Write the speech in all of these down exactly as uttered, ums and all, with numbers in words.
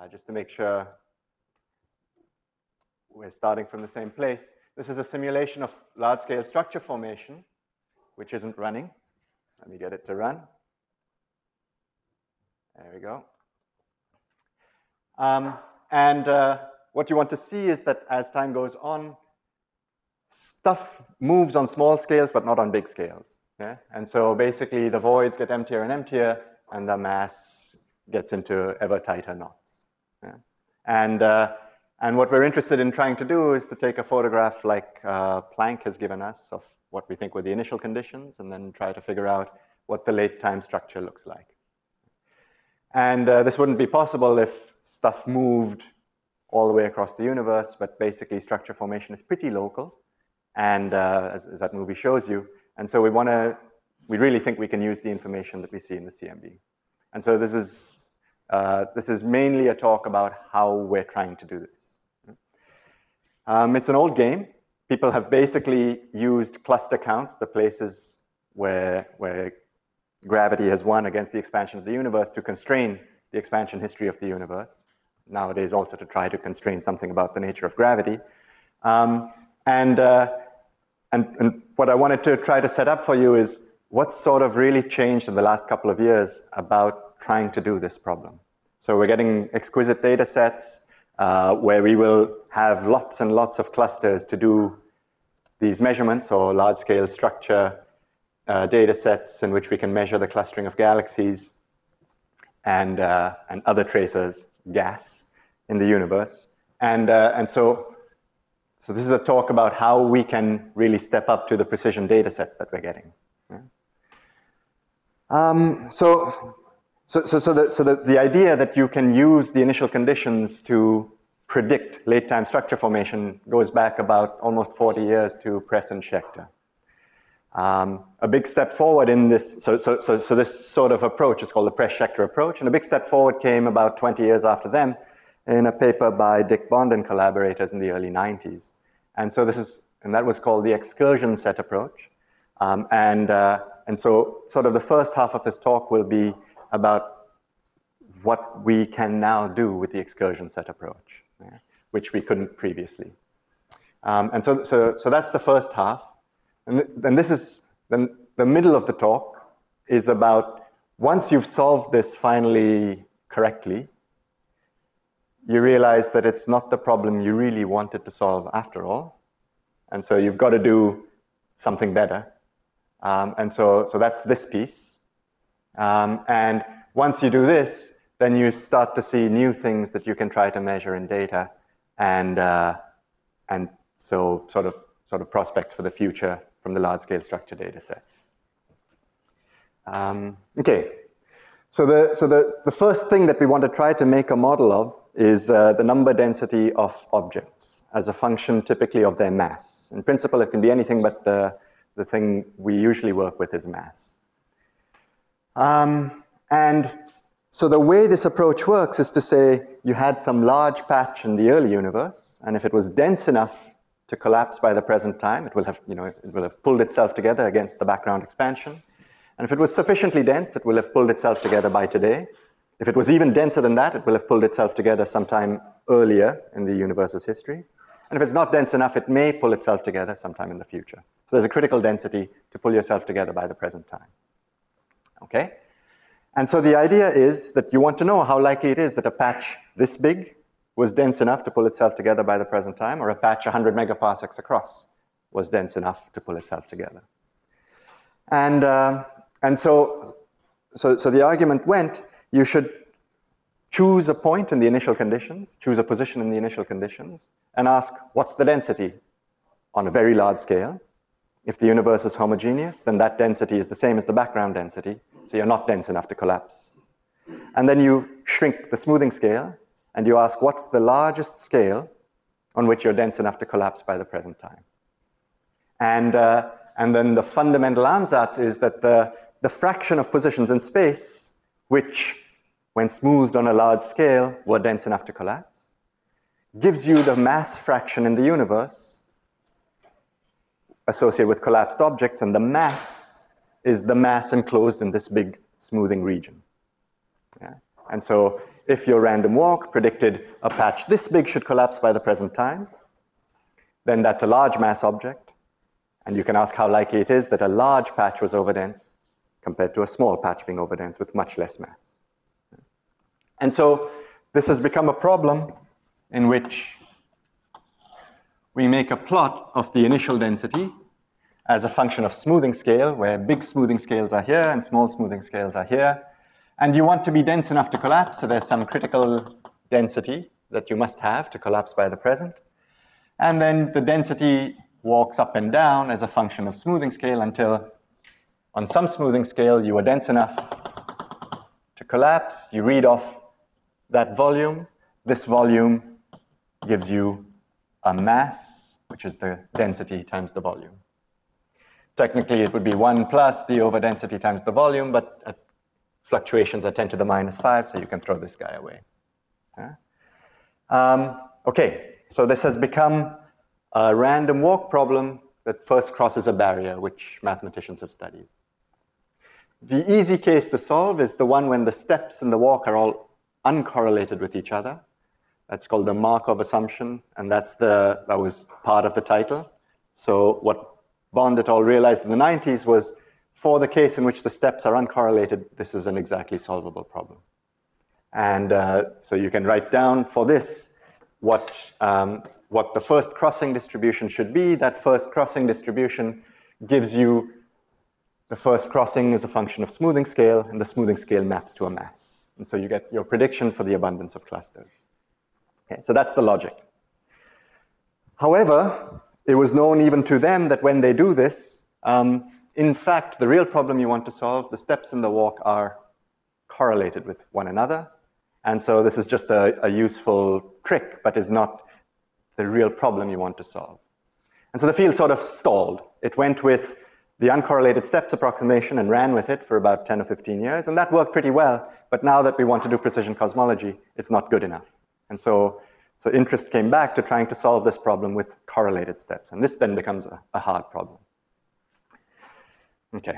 uh, just to make sure we're starting from the same place. This is a simulation of large-scale structure formation, which isn't running. Let me get it to run. There we go. Um, and uh, what you want to see is that as time goes on, stuff moves on small scales, but not on big scales. Yeah? And so basically, the voids get emptier and emptier, and the mass gets into ever tighter knots. Yeah? And, uh, and what we're interested in trying to do is to take a photograph like uh, Planck has given us of what we think were the initial conditions, and then try to figure out what the late time structure looks like. And uh, this wouldn't be possible if stuff moved all the way across the universe, but basically structure formation is pretty local, and uh, as, as that movie shows you. And so we want to, we really think we can use the information that we see in the C M B. And so this is, uh, this is mainly a talk about how we're trying to do this. Um, it's an old game. People have basically used cluster counts, the places where, where gravity has won against the expansion of the universe, to constrain the expansion history of the universe. Nowadays also to try to constrain something about the nature of gravity. Um, and, uh, and, and what I wanted to try to set up for you is what's sort of really changed in the last couple of years about trying to do this problem. So we're getting exquisite data sets uh, where we will have lots and lots of clusters to do these measurements, or large-scale structure uh, data sets in which we can measure the clustering of galaxies and, uh, and other tracers, gas, in the universe. And, uh, and so, so this is a talk about how we can really step up to the precision data sets that we're getting. Yeah. Um, so so, so, so, the, so the, the idea that you can use the initial conditions to predict late-time structure formation goes back about almost forty years to Press and Schechter. Um, a big step forward in this, so, so, so, so this sort of approach is called the Press-Schechter approach, and a big step forward came about twenty years after them in a paper by Dick Bond and collaborators in the early nineties. And so this is, and that was called the excursion set approach. Um, and, uh, and so sort of the first half of this talk will be about what we can now do with the excursion set approach, yeah, which we couldn't previously. Um, and so, so, so that's the first half. And then this is, then the middle of the talk is about, once you've solved this finally correctly, you realize that it's not the problem you really wanted to solve after all. And so you've got to do something better. Um, and so, so that's this piece. Um, and once you do this, then you start to see new things that you can try to measure in data. And, uh, and so sort of, sort of prospects for the future from the large-scale structure data sets. Um, okay, so, the, so the, the first thing that we want to try to make a model of is uh, the number density of objects as a function typically of their mass. In principle, it can be anything, but the, the thing we usually work with is mass. Um, and so the way this approach works is to say you had some large patch in the early universe, and if it was dense enough to collapse by the present time, it will have, you know, it will have pulled itself together against the background expansion. And if it was sufficiently dense, it will have pulled itself together by today. If it was even denser than that, it will have pulled itself together sometime earlier in the universe's history. And if it's not dense enough, it may pull itself together sometime in the future. So there's a critical density to pull yourself together by the present time. Okay? And so the idea is that you want to know how likely it is that a patch this big was dense enough to pull itself together by the present time, or a patch one hundred megaparsecs across was dense enough to pull itself together. And, uh, and so, so, so the argument went, you should choose a point in the initial conditions, choose a position in the initial conditions, and ask, what's the density on a very large scale? If the universe is homogeneous, then that density is the same as the background density, so you're not dense enough to collapse. And then you shrink the smoothing scale, and you ask, what's the largest scale on which you're dense enough to collapse by the present time? And, uh, and then the fundamental ansatz is that the, the fraction of positions in space which, when smoothed on a large scale, were dense enough to collapse, gives you the mass fraction in the universe associated with collapsed objects, and the mass is the mass enclosed in this big smoothing region. Yeah? And so if your random walk predicted a patch this big should collapse by the present time, then that's a large mass object. And you can ask how likely it is that a large patch was overdense compared to a small patch being overdense with much less mass. And so this has become a problem in which we make a plot of the initial density as a function of smoothing scale, where big smoothing scales are here and small smoothing scales are here. And you want to be dense enough to collapse, so there's some critical density that you must have to collapse by the present. And then the density walks up and down as a function of smoothing scale until on some smoothing scale you are dense enough to collapse. You read off that volume. This volume gives you a mass, which is the density times the volume. Technically, it would be one plus the over density times the volume, but at fluctuations are ten to the minus five, so you can throw this guy away. Yeah? Um, okay, so this has become a random walk problem that first crosses a barrier, which mathematicians have studied. The easy case to solve is the one when the steps in the walk are all uncorrelated with each other. That's called the Markov assumption, and that's the, that was part of the title. So what Bond et al. Realized in the nineties was, for the case in which the steps are uncorrelated, this is an exactly solvable problem. And uh, so you can write down for this what, um, what the first crossing distribution should be. That first crossing distribution gives you the first crossing is a function of smoothing scale, and the smoothing scale maps to a mass. And so you get your prediction for the abundance of clusters. Okay, so that's the logic. However, it was known even to them that when they do this, um, in fact, the real problem you want to solve, the steps in the walk are correlated with one another. And so this is just a, a useful trick, but is not the real problem you want to solve. And so the field sort of stalled. It went with the uncorrelated steps approximation and ran with it for about ten or fifteen years, and that worked pretty well. But now that we want to do precision cosmology, it's not good enough. And so, so interest came back to trying to solve this problem with correlated steps. And this then becomes a, a hard problem. Okay.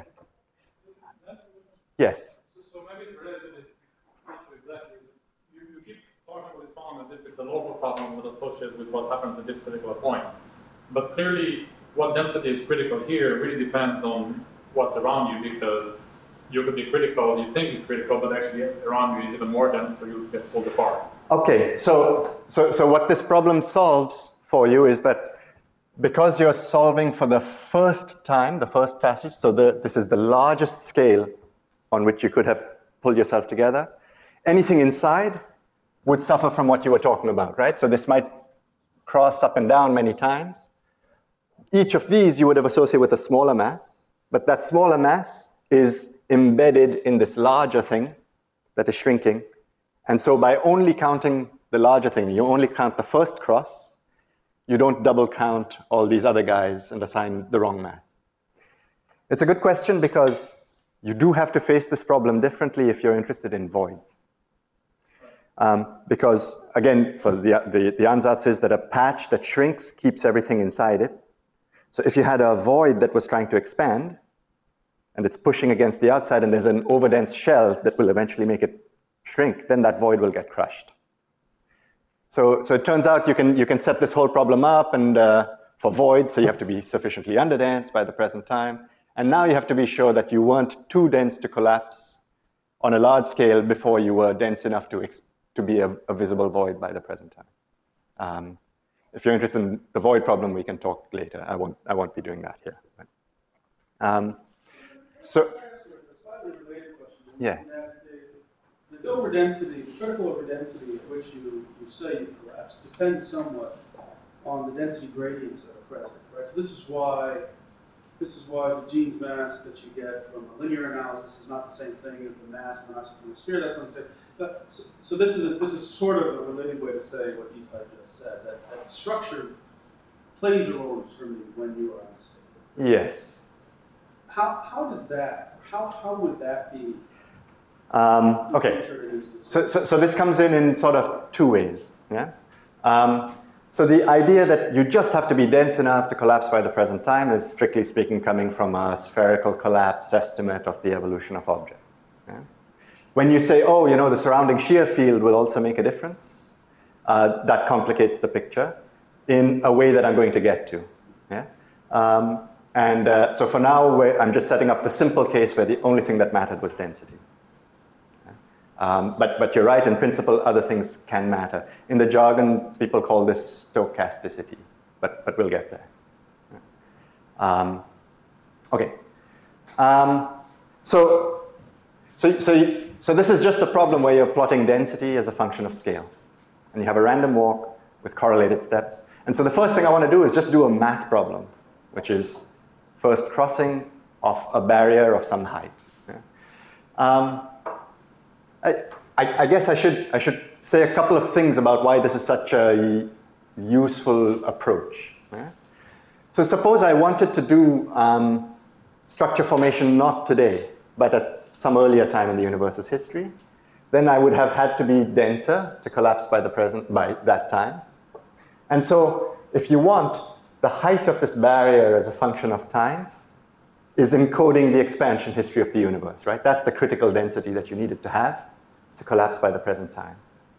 Yes? So maybe related to this issue exactly, you, you keep talking about this problem as if it's a local problem that associated with what happens at this particular point. But clearly, what density is critical here really depends on what's around you, because you could be critical, you think you're critical, but actually around you is even more dense, so you get pulled apart. Okay, so, so, so what this problem solves for you is that because you're solving for the first time, the first passage, so the, this is the largest scale on which you could have pulled yourself together, anything inside would suffer from what you were talking about, right? So this might cross up and down many times. Each of these you would have associated with a smaller mass, but that smaller mass is embedded in this larger thing that is shrinking. And so by only counting the larger thing, you only count the first cross, you don't double count all these other guys and assign the wrong mass. It's a good question because you do have to face this problem differently if you're interested in voids. Um, because again, so the, the, the ansatz is that a patch that shrinks keeps everything inside it. So if you had a void that was trying to expand, and it's pushing against the outside, and there's an overdense shell that will eventually make it shrink, then that void will get crushed. So, so it turns out you can, you can set this whole problem up and uh, for voids, so you have to be sufficiently underdense by the present time. And now you have to be sure that you weren't too dense to collapse on a large scale before you were dense enough to, ex to be a, a visible void by the present time. Um, if you're interested in the void problem, we can talk later. I won't, I won't be doing that here. But, um, so, yeah. The overdensity, critical overdensity at which you, you say you collapse depends somewhat on the density gradients that are present, right? So this is why this is why the Jeans mass that you get from a linear analysis is not the same thing as the mass analysis from a sphere. That's unsafe. But, so, so this is a, this is sort of a related way to say what Itai just said, that, that structure plays a role in determining when you are unstable. Yes. How how does that how how would that be? Um, okay, so, so, so this comes in in sort of two ways. Yeah. Um, so the idea that you just have to be dense enough to collapse by the present time is, strictly speaking, coming from a spherical collapse estimate of the evolution of objects. Yeah? when you say, oh, you know, the surrounding shear field will also make a difference, uh, that complicates the picture in a way that I'm going to get to. Yeah? Um, and uh, so for now, I'm just setting up the simple case where the only thing that mattered was density. Um, but, but you're right, in principle, other things can matter. In the jargon, people call this stochasticity, but, but we'll get there. Um, okay. Um, so, so, so, you, so this is just a problem where you're plotting density as a function of scale. And you have a random walk with correlated steps. And so the first thing I want to do is just do a math problem, which is first crossing of a barrier of some height. Yeah. Um, I, I, I guess I should, I should say a couple of things about why this is such a useful approach. Yeah? So suppose I wanted to do um, structure formation not today, but at some earlier time in the universe's history. Then I would have had to be denser to collapse by the present, by that time. And so if you want, the height of this barrier as a function of time is encoding the expansion history of the universe, right? That's the critical density that you needed to have to collapse by the present time.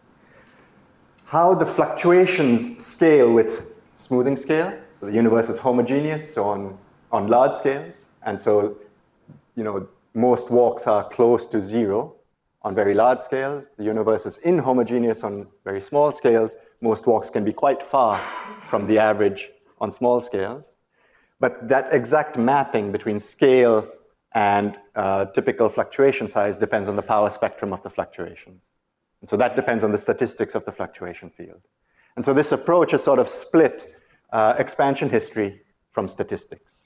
How the fluctuations scale with smoothing scale. So the universe is homogeneous on, on large scales. And so, you know, most walks are close to zero on very large scales. The universe is inhomogeneous on very small scales. Most walks can be quite far from the average on small scales. But that exact mapping between scale and uh, typical fluctuation size depends on the power spectrum of the fluctuations. And so that depends on the statistics of the fluctuation field. And so this approach is sort of split uh, expansion history from statistics.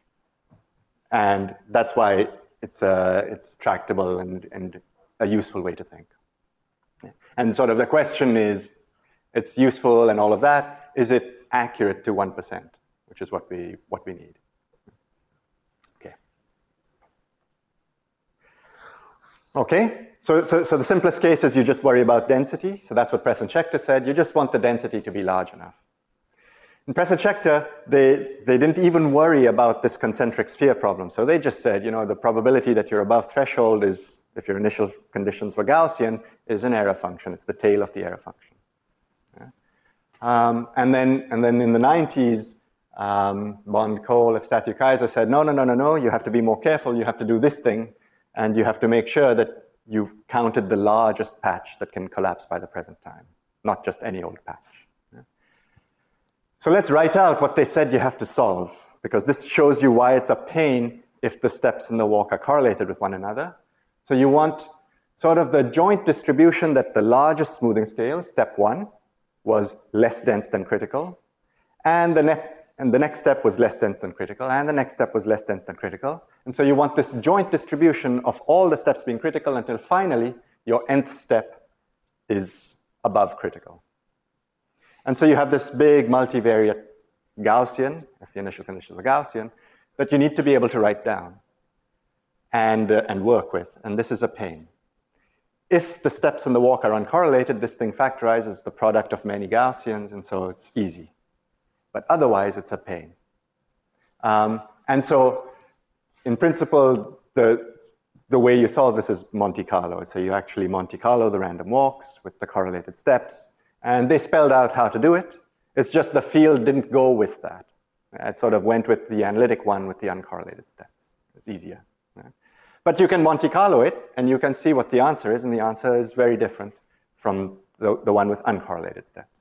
And that's why it's, uh, it's tractable and, and a useful way to think. And sort of the question is, it's useful and all of that, is it accurate to one percent, which is what we, what we need. Okay. Okay, so, so, so the simplest case is you just worry about density. So that's what Press and Schechter said. You just want the density to be large enough. In Press and Schechter, they, they didn't even worry about this concentric sphere problem. So they just said, you know, the probability that you're above threshold is, if your initial conditions were Gaussian, is an error function. It's the tail of the error function. Yeah. Um, and, then, and then in the nineties, um, Bond, Cole, Efstathiou Kaiser said, no, no, no, no, no, you have to be more careful. You have to do this thing. And you have to make sure that you've counted the largest patch that can collapse by the present time, not just any old patch. Yeah. So let's write out what they said you have to solve, because this shows you why it's a pain if the steps in the walk are correlated with one another. So you want sort of the joint distribution that the largest smoothing scale, step one, was less dense than critical, and the, ne and the next step was less dense than critical, and the next step was less dense than critical. And so you want this joint distribution of all the steps being critical until finally your nth step is above critical. And so you have this big multivariate Gaussian, if the initial conditions are Gaussian, that you need to be able to write down and, uh, and work with, and this is a pain. If the steps in the walk are uncorrelated, this thing factorizes the product of many Gaussians, and so it's easy. But otherwise, it's a pain. Um, and so, in principle, the, the way you solve this is Monte Carlo. So you actually Monte Carlo the random walks with the correlated steps, and they spelled out how to do it. It's just the field didn't go with that. It sort of went with the analytic one with the uncorrelated steps. It's easier. Yeah. But you can Monte Carlo it, and you can see what the answer is, and the answer is very different from the, the one with uncorrelated steps.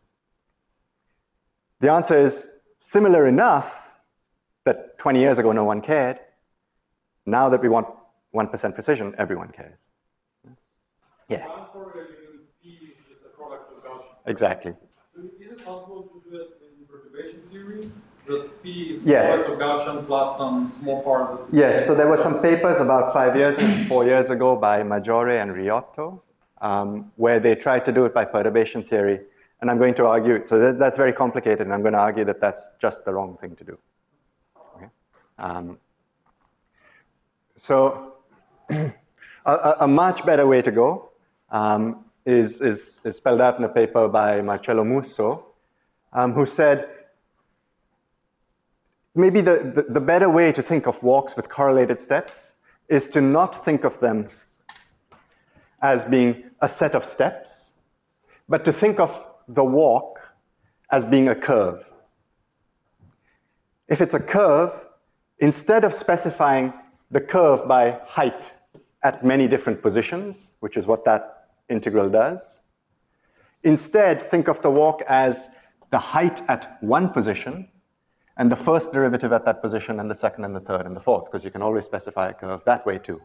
The answer is similar enough that twenty years ago no one cared. Now that we want one percent precision, everyone cares. Yeah. Uncorrelated P is just a product of Gaussian. Exactly. So is it possible to do it in perturbation theory? The P is yes. product of Gaussian plus some small parts of Yes, so there were some papers about five years, four years ago by Maggiore and Riotto, um, where they tried to do it by perturbation theory. And I'm going to argue, so that, that's very complicated, and I'm going to argue that that's just the wrong thing to do. Okay? Um, so a, a much better way to go um, is, is, is spelled out in a paper by Marcello Musso, um, who said, maybe the, the, the better way to think of walks with correlated steps is to not think of them as being a set of steps, but to think of the walk as being a curve. If it's a curve, instead of specifying the curve by height at many different positions, which is what that integral does, instead think of the walk as the height at one position and the first derivative at that position and the second and the third and the fourth, because you can always specify a curve that way too.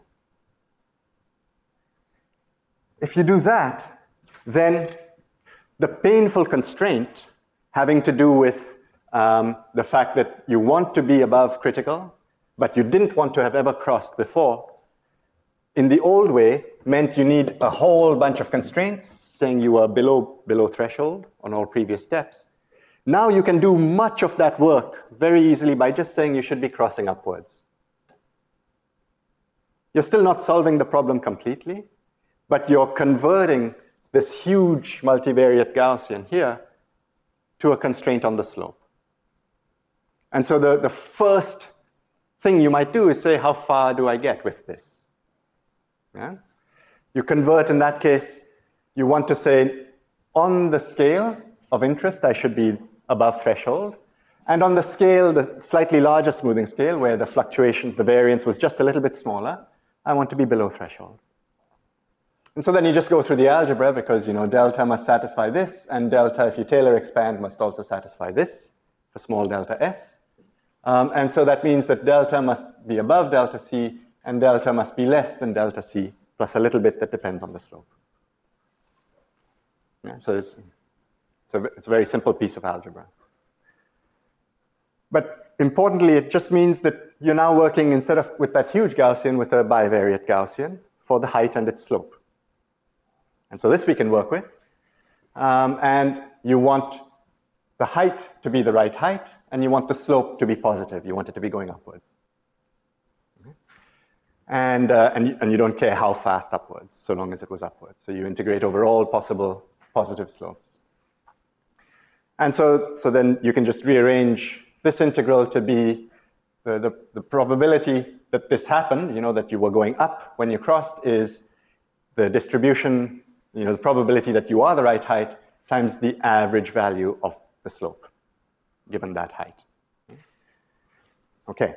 If you do that, then the painful constraint having to do with um, the fact that you want to be above critical, but you didn't want to have ever crossed before, in the old way meant you need a whole bunch of constraints saying you are below, below threshold on all previous steps. Now you can do much of that work very easily by just saying you should be crossing upwards. You're still not solving the problem completely, but you're converting this huge multivariate Gaussian here to a constraint on the slope. And so the, the first thing you might do is say, how far do I get with this? Yeah? You convert, in that case, you want to say, on the scale of interest, I should be above threshold. And on the scale, the slightly larger smoothing scale, where the fluctuations, the variance was just a little bit smaller, I want to be below threshold. And so then you just go through the algebra, because you know delta must satisfy this, and delta, if you Taylor expand, must also satisfy this for small delta s. Um, and so that means that delta must be above delta c, and delta must be less than delta c, plus a little bit that depends on the slope. Yeah, so it's, it's, a, it's a very simple piece of algebra. But importantly, it just means that you're now working, instead of with that huge Gaussian, with a bivariate Gaussian for the height and its slope. And so this we can work with. Um, and you want the height to be the right height, and you want the slope to be positive. You want it to be going upwards. Okay. And, uh, and, you, and you don't care how fast upwards, so long as it was upwards. So you integrate over all possible positive slopes. And so, so then you can just rearrange this integral to be the, the, the probability that this happened, you know, that you were going up when you crossed, is the distribution, you know, the probability that you are the right height times the average value of the slope, given that height. Okay.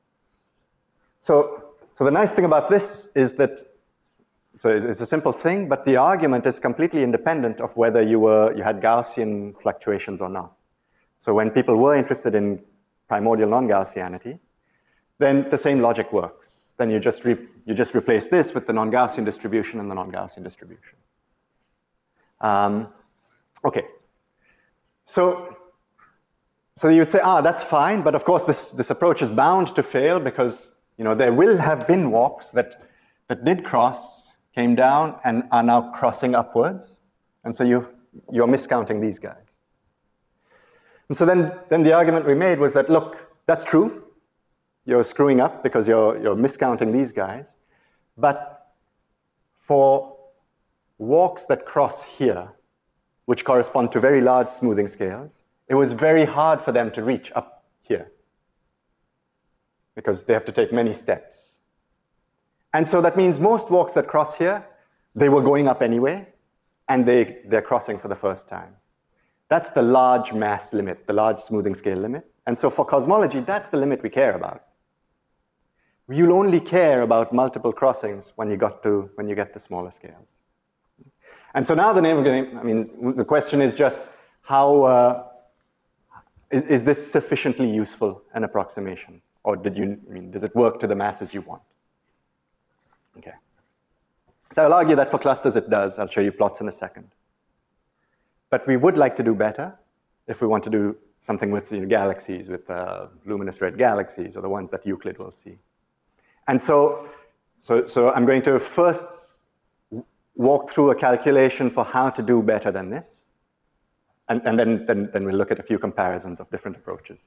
So, so the nice thing about this is that, so it's a simple thing, but the argument is completely independent of whether you were, you had Gaussian fluctuations or not. So when people were interested in primordial non-Gaussianity, then the same logic works. Then you just, re, you just replace this with the non-Gaussian distribution and the non-Gaussian distribution. Um, okay. So, so you would say, ah, that's fine, but of course this, this approach is bound to fail because, you know, there will have been walks that, that did cross, came down, and are now crossing upwards. And so you, you're miscounting these guys. And so then, then the argument we made was that, look, that's true. You're screwing up because you're, you're miscounting these guys. But for walks that cross here, which correspond to very large smoothing scales, it was very hard for them to reach up here because they have to take many steps. And so that means most walks that cross here, they were going up anyway, and they, they're crossing for the first time. That's the large mass limit, the large smoothing scale limit. And so for cosmology, that's the limit we care about. You'll only care about multiple crossings when you, got to, when you get to smaller scales. And so now the name of the game, I mean, the question is just how, uh, is, is this sufficiently useful an approximation? Or did you, I mean, does it work to the masses you want? Okay. So I'll argue that for clusters it does. I'll show you plots in a second. But we would like to do better if we want to do something with you know, galaxies, with uh, luminous red galaxies, or the ones that Euclid will see. And so, so, so I'm going to first walk through a calculation for how to do better than this. And, and then, then, then we'll look at a few comparisons of different approaches.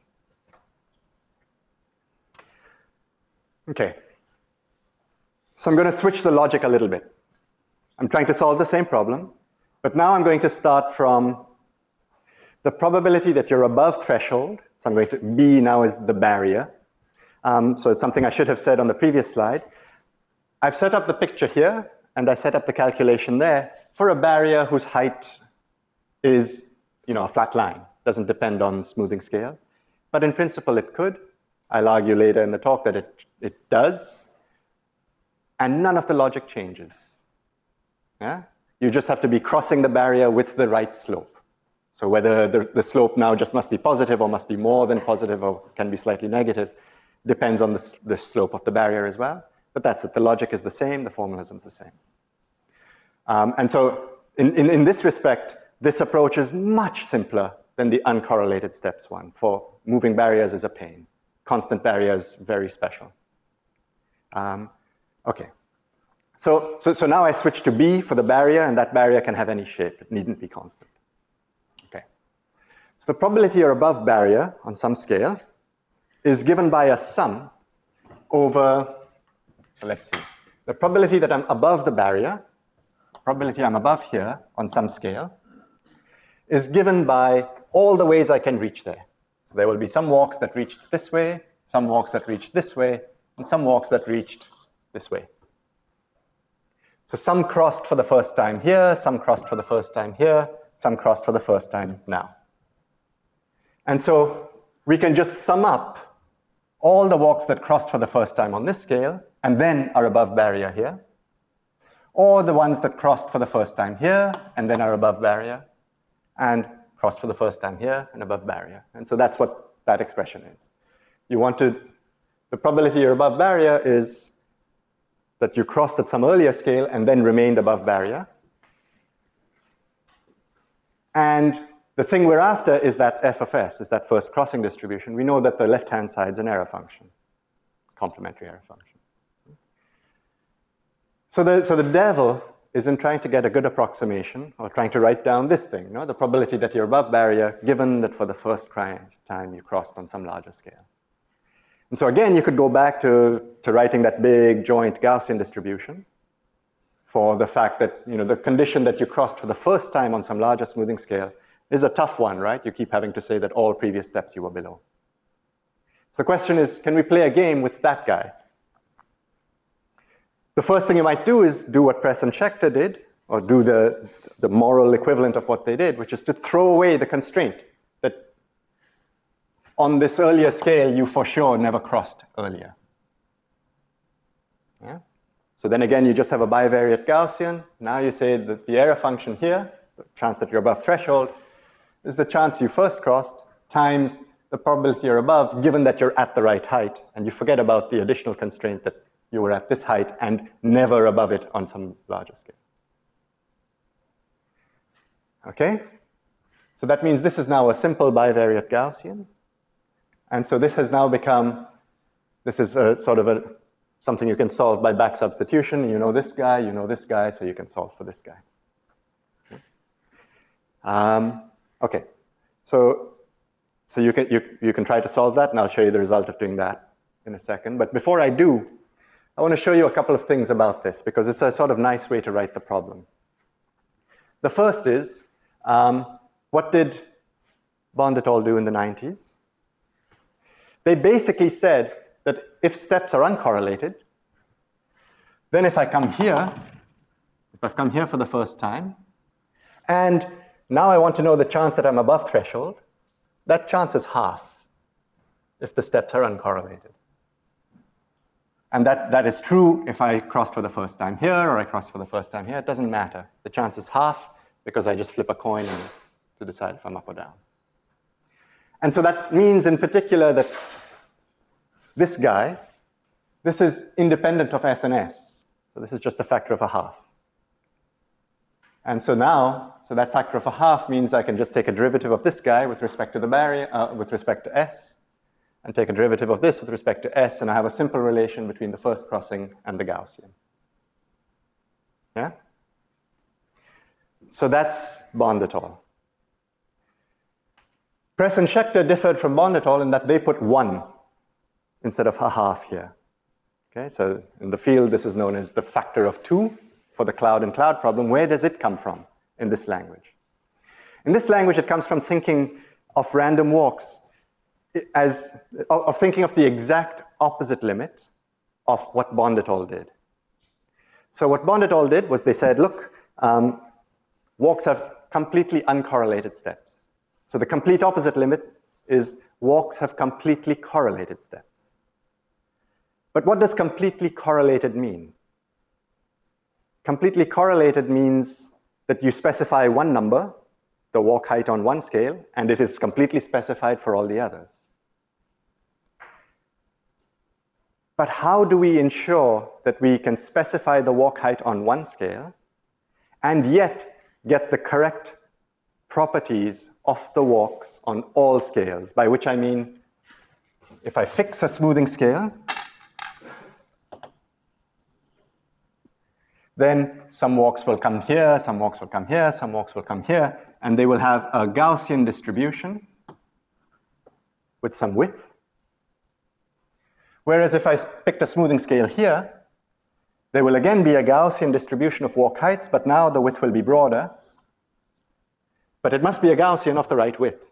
Okay. So I'm going to switch the logic a little bit. I'm trying to solve the same problem, but now I'm going to start from the probability that you're above threshold. So I'm going to, B now is the barrier. Um, so it's something I should have said on the previous slide. I've set up the picture here and I set up the calculation there for a barrier whose height is, you know, a flat line, doesn't depend on smoothing scale. But in principle, it could. I'll argue later in the talk that it, it does. And none of the logic changes. Yeah? You just have to be crossing the barrier with the right slope. So whether the, the slope now just must be positive or must be more than positive or can be slightly negative depends on the, the slope of the barrier as well. But that's it. The logic is the same. The formalism is the same. Um, and so in, in, in this respect, this approach is much simpler than the uncorrelated steps one. For moving barriers is a pain. Constant barriers, very special. Um, okay. So, so, so now I switch to B for the barrier, and that barrier can have any shape. It needn't be constant. Okay. So the probability you're above barrier on some scale is given by a sum over, so let's see, the probability that I'm above the barrier, probability I'm above here on some scale, is given by all the ways I can reach there. So there will be some walks that reached this way, some walks that reached this way, and some walks that reached this way. So some crossed for the first time here, some crossed for the first time here, some crossed for the first time now. And so we can just sum up all the walks that crossed for the first time on this scale and then are above barrier here, or the ones that crossed for the first time here and then are above barrier, and crossed for the first time here and above barrier. And so that's what that expression is. You want to, the probability you're above barrier is that you crossed at some earlier scale and then remained above barrier. And the thing we're after is that f of s, is that first crossing distribution. We know that the left-hand side is an error function, complementary error function. So the, so the devil is in trying to get a good approximation, or trying to write down this thing, no? The probability that you're above barrier, given that for the first time you crossed on some larger scale. And so again, you could go back to, to writing that big joint Gaussian distribution for the fact that, you know, the condition that you crossed for the first time on some larger smoothing scale is a tough one, right? You keep having to say that all previous steps you were below. So the question is, can we play a game with that guy? The first thing you might do is do what Press and Schechter did, or do the, the moral equivalent of what they did, which is to throw away the constraint that on this earlier scale you for sure never crossed earlier. Yeah? So then again, you just have a bivariate Gaussian. Now you say that the error function here, the chance that you're above threshold, is the chance you first crossed times the probability you're above, given that you're at the right height, and you forget about the additional constraint that you were at this height and never above it on some larger scale. Okay? So that means this is now a simple bivariate Gaussian. And so this has now become, this is a sort of a, something you can solve by back substitution. You know this guy, you know this guy, so you can solve for this guy. Okay, um, okay. so, so you, can, you, you can try to solve that, and I'll show you the result of doing that in a second. But before I do, I want to show you a couple of things about this, because it's a sort of nice way to write the problem. The first is, um, what did Bond et al. Do in the nineties? They basically said that if steps are uncorrelated, then if I come here, if I've come here for the first time, and now I want to know the chance that I'm above threshold, that chance is half if the steps are uncorrelated. And that, that is true if I crossed for the first time here or I crossed for the first time here. It doesn't matter. The chance is half because I just flip a coin and, to decide if I'm up or down. And so that means in particular that this guy, this is independent of S and S. So this is just a factor of a half. And so now, so that factor of a half means I can just take a derivative of this guy with respect to the barrier, uh, with respect to S, and take a derivative of this with respect to S, and I have a simple relation between the first crossing and the Gaussian. Yeah? So that's Bond et al. Press and Schechter differed from Bond et al. In that they put one instead of a half here. Okay, so in the field, this is known as the factor of two for the cloud and cloud problem. Where does it come from in this language? In this language, it comes from thinking of random walks as, of thinking of the exact opposite limit of what Bond et al. Did. So what Bond et al. Did was they said, look, um, walks have completely uncorrelated steps. So the complete opposite limit is walks have completely correlated steps. But what does completely correlated mean? Completely correlated means that you specify one number, the walk height on one scale, and it is completely specified for all the others. But how do we ensure that we can specify the walk height on one scale and yet get the correct properties of the walks on all scales? By which I mean, if I fix a smoothing scale, then some walks will come here, some walks will come here, some walks will come here, and they will have a Gaussian distribution with some width. Whereas if I picked a smoothing scale here, there will again be a Gaussian distribution of walk heights, but now the width will be broader. But it must be a Gaussian of the right width.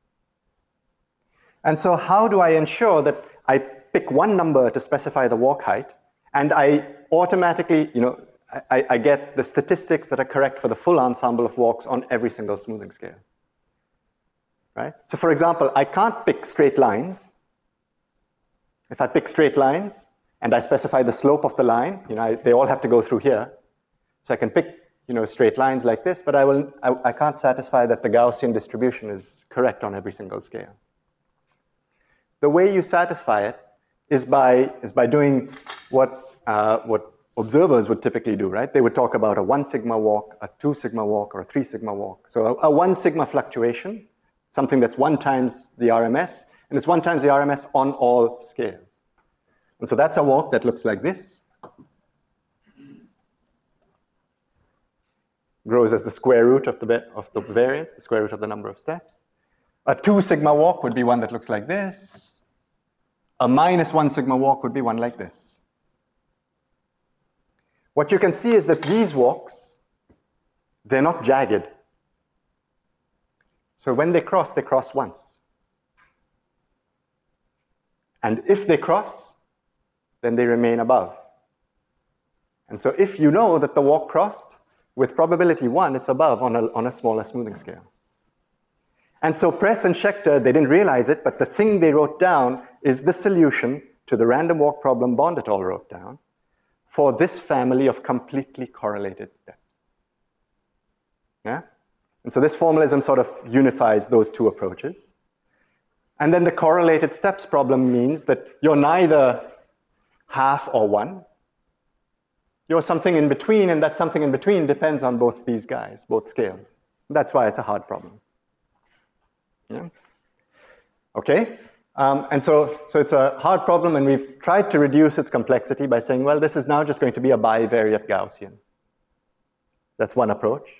And so how do I ensure that I pick one number to specify the walk height, and I automatically, you know, I, I get the statistics that are correct for the full ensemble of walks on every single smoothing scale, right? So for example, I can't pick straight lines. If I pick straight lines and I specify the slope of the line, you know, I, they all have to go through here. So I can pick, you know, straight lines like this, but I, will, I, I can't satisfy that the Gaussian distribution is correct on every single scale. The way you satisfy it is by, is by doing what, uh, what observers would typically do, right? They would talk about a one sigma walk, a two sigma walk, or a three sigma walk. So a, a one sigma fluctuation, something that's one times the R M S, and it's one times the R M S on all scales. And so that's a walk that looks like this. Grows as the square root of the, of the variance, the square root of the number of steps. A two sigma walk would be one that looks like this. A minus one sigma walk would be one like this. What you can see is that these walks, they're not jagged. So when they cross, they cross once. And if they cross, then they remain above. And so if you know that the walk crossed, with probability one, it's above on a, on a smaller smoothing scale. And so Press and Schechter, they didn't realize it, but the thing they wrote down is the solution to the random walk problem Bond et al. Wrote down for this family of completely correlated steps. Yeah? And so this formalism sort of unifies those two approaches. And then the correlated steps problem means that you're neither half or one. You're something in between, and that something in between depends on both these guys, both scales. That's why it's a hard problem. Yeah? Okay? Um, and so, so it's a hard problem, and we've tried to reduce its complexity by saying, well, this is now just going to be a bivariate Gaussian. That's one approach.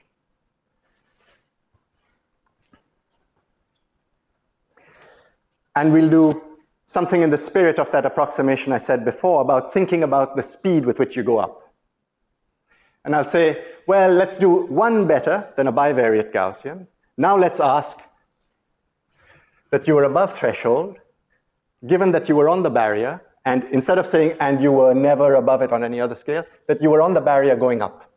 And we'll do something in the spirit of that approximation I said before about thinking about the speed with which you go up. And I'll say, well, let's do one better than a bivariate Gaussian. Now let's ask that you were above threshold, given that you were on the barrier, and instead of saying, and you were never above it on any other scale, that you were on the barrier going up.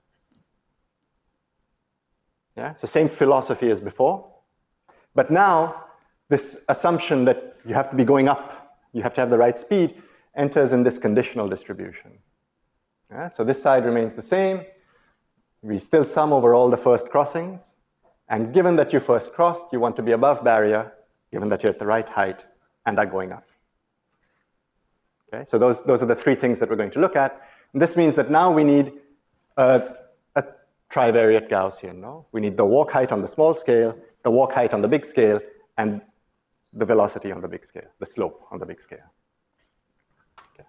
Yeah, it's the same philosophy as before. But now, this assumption that you have to be going up, you have to have the right speed, enters in this conditional distribution. Yeah, so this side remains the same. We still sum over all the first crossings. And given that you first crossed, you want to be above barrier, given that you're at the right height and are going up. Okay, so those, those are the three things that we're going to look at. And this means that now we need a, a trivariate Gaussian. No? We need the walk height on the small scale, the walk height on the big scale, and the velocity on the big scale, the slope on the big scale. Okay.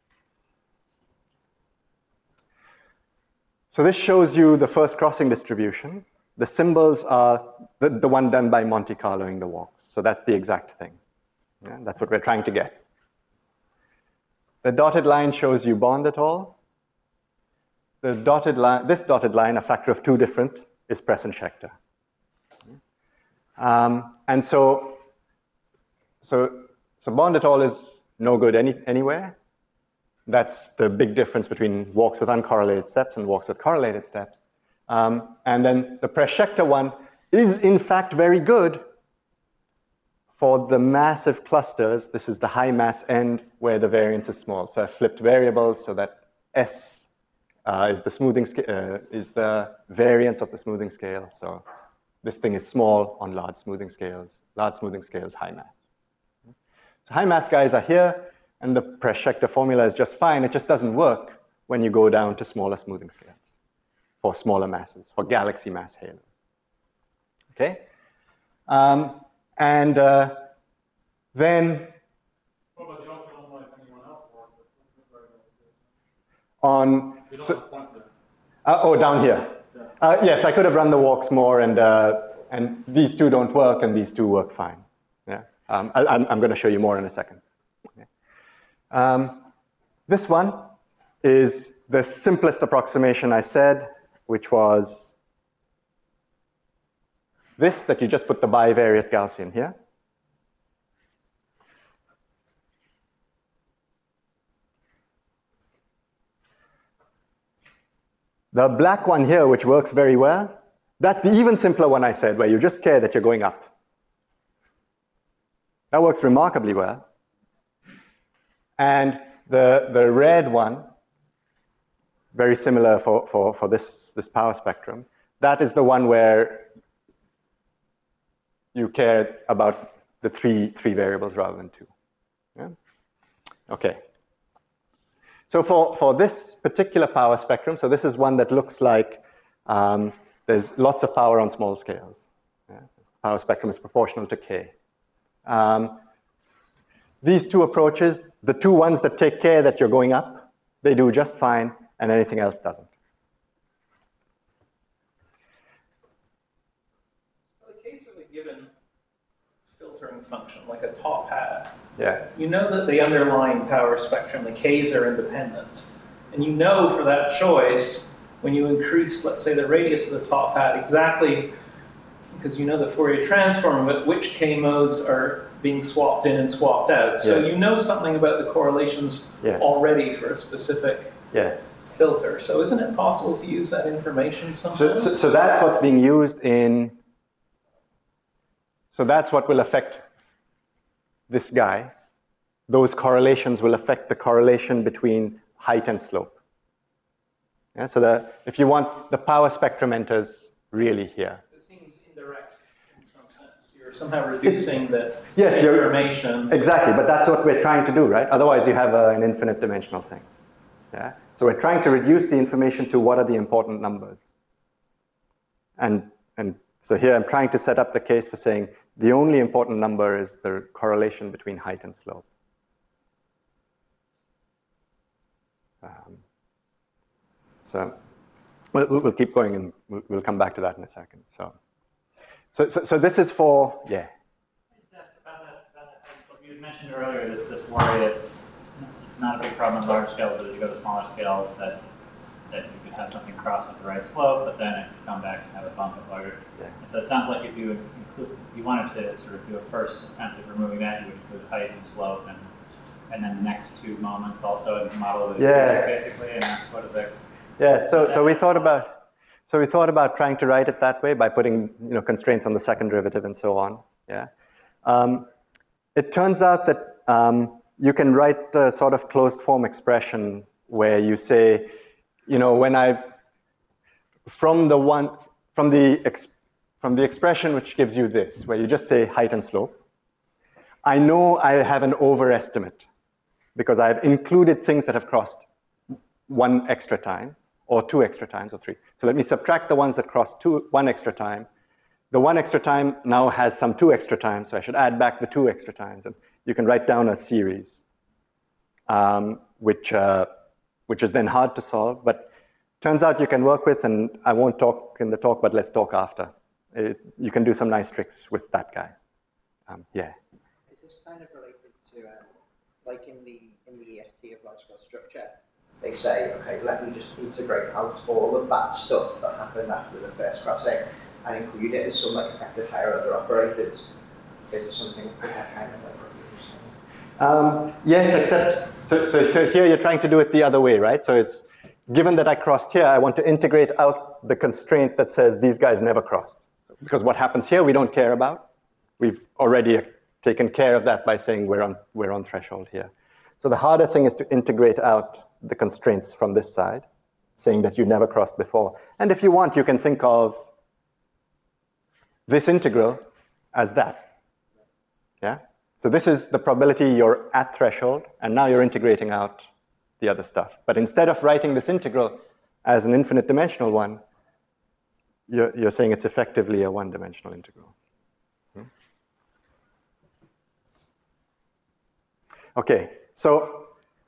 So this shows you the first crossing distribution. The symbols are the, the one done by Monte Carloing the walks. So that's the exact thing. Yeah, that's what we're trying to get. The dotted line shows you Bond et al. The dotted line, this dotted line, a factor of two different, is Press and Schechter. Um, and so, so, so Bond et al. Is no good any, anywhere. That's the big difference between walks with uncorrelated steps and walks with correlated steps. Um, and then the Preschecter one is in fact very good for the massive clusters. This is the high mass end where the variance is small. So I flipped variables so that S uh, is the smoothing uh, is the variance of the smoothing scale. So this thing is small on large smoothing scales. Large smoothing scales, high mass. So high mass guys are here, and the Preschecter formula is just fine. It just doesn't work when you go down to smaller smoothing scales for smaller masses, for galaxy mass halos. Okay? Um, and uh, then Well, but you also don't know if anyone else wants it. on... You don't So, have points there. uh, oh, down here. Yeah. Uh, yes, I could have run the walks more, and, uh, and these two don't work, and these two work fine. Yeah? Um, I, I'm, I'm going to show you more in a second. Okay. Um, this one is the simplest approximation I said, which was this, that you just put the bivariate Gaussian here. The black one here, which works very well, that's the even simpler one I said, where you just care that you're going up. That works remarkably well. And the, the red one, very similar for, for, for this, this power spectrum, that is the one where you care about the three, three variables rather than two. Yeah? Okay. So for, for this particular power spectrum, so this is one that looks like um, there's lots of power on small scales. Yeah? Power spectrum is proportional to K. Um, these two approaches, the two ones that take care that you're going up, they do just fine, and anything else doesn't. In the case of a given filtering function, like a top hat, Yes. you know that the underlying power spectrum, the Ks are independent. And you know for that choice, when you increase, let's say, the radius of the top hat exactly, because you know the Fourier transform of it, which K modes are being swapped in and swapped out. So Yes. you know something about the correlations Yes. already for a specific Yes. filter. So isn't it possible to use that information somehow? So, so, so that's what's being used in, so that's what will affect this guy. Those correlations will affect the correlation between height and slope. Yeah, so the, if you want, the power spectrum enters really here. It seems indirect in some sense. You're somehow reducing the Yes, you're- information. Exactly, but that's what we're trying to do, right? Otherwise you have a, an infinite dimensional thing. Yeah? So we're trying to reduce the information to what are the important numbers. And, and so here I'm trying to set up the case for saying the only important number is the correlation between height and slope. Um, so we'll, we'll keep going, and we'll, we'll come back to that in a second. So, so, so, so this is for, yeah. About that, about that, what you had mentioned earlier, this, this worry that it's not a big problem at large scale, but as you go to smaller scales, that, that you could have something cross with the right slope, but then it could come back and have a bump at larger. Yeah. And so it sounds like if you include, you wanted to sort of do a first attempt at removing that, you would include height and slope, and and then the next two moments also in the model of the Yes. basically, and that's what the Yeah, so, so we thought about, so we thought about trying to write it that way by putting, you know, constraints on the second derivative and so on. Yeah. Um, it turns out that um, you can write a sort of closed form expression where you say, you know, when I've from the one from the ex, from the expression which gives you this, where you just say height and slope, I know I have an overestimate because I've included things that have crossed one extra time, or two extra times, or three. So let me subtract the ones that cross two, one extra time. The one extra time now has some two extra times, so I should add back the two extra times. And you can write down a series, um, which, uh, which is then hard to solve, but turns out you can work with, and I won't talk in the talk, but let's talk after. It, you can do some nice tricks with that guy. Um, yeah. Is this kind of related to, um, like in the in the E F T of large scale structure, they say, okay, let me just integrate out all of that stuff that happened after the first crossing and include it as some like effective higher order operators. Is there something, is that kind of like what you're saying? Um, yes, except So, so, so here you're trying to do it the other way, right? So it's, given that I crossed here, I want to integrate out the constraint that says these guys never crossed. Because what happens here we don't care about. We've already taken care of that by saying we're on, we're on threshold here. So the harder thing is to integrate out the constraints from this side, saying that you never crossed before. And if you want, you can think of this integral as that. Yeah? So this is the probability you're at threshold, and now you're integrating out the other stuff. But instead of writing this integral as an infinite dimensional one, you're, you're saying it's effectively a one-dimensional integral. Hmm? Okay, so,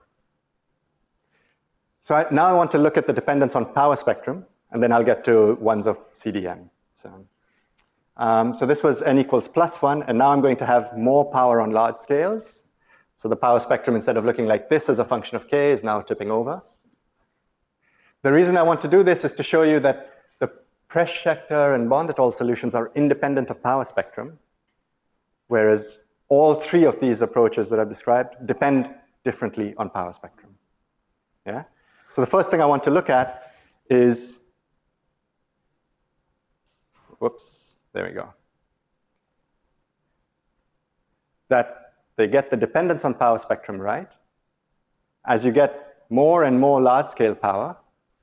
so I, now I want to look at the dependence on power spectrum, and then I'll get to ones of C D M. So, um, so this was n equals plus one, and now I'm going to have more power on large scales. So the power spectrum, instead of looking like this as a function of k, is now tipping over. The reason I want to do this is to show you that the Presch-Schechter and Bond et al. Solutions are independent of power spectrum, whereas all three of these approaches that I've described depend differently on power spectrum. Yeah? So the first thing I want to look at is, whoops, there we go, that they get the dependence on power spectrum right. As you get more and more large-scale power,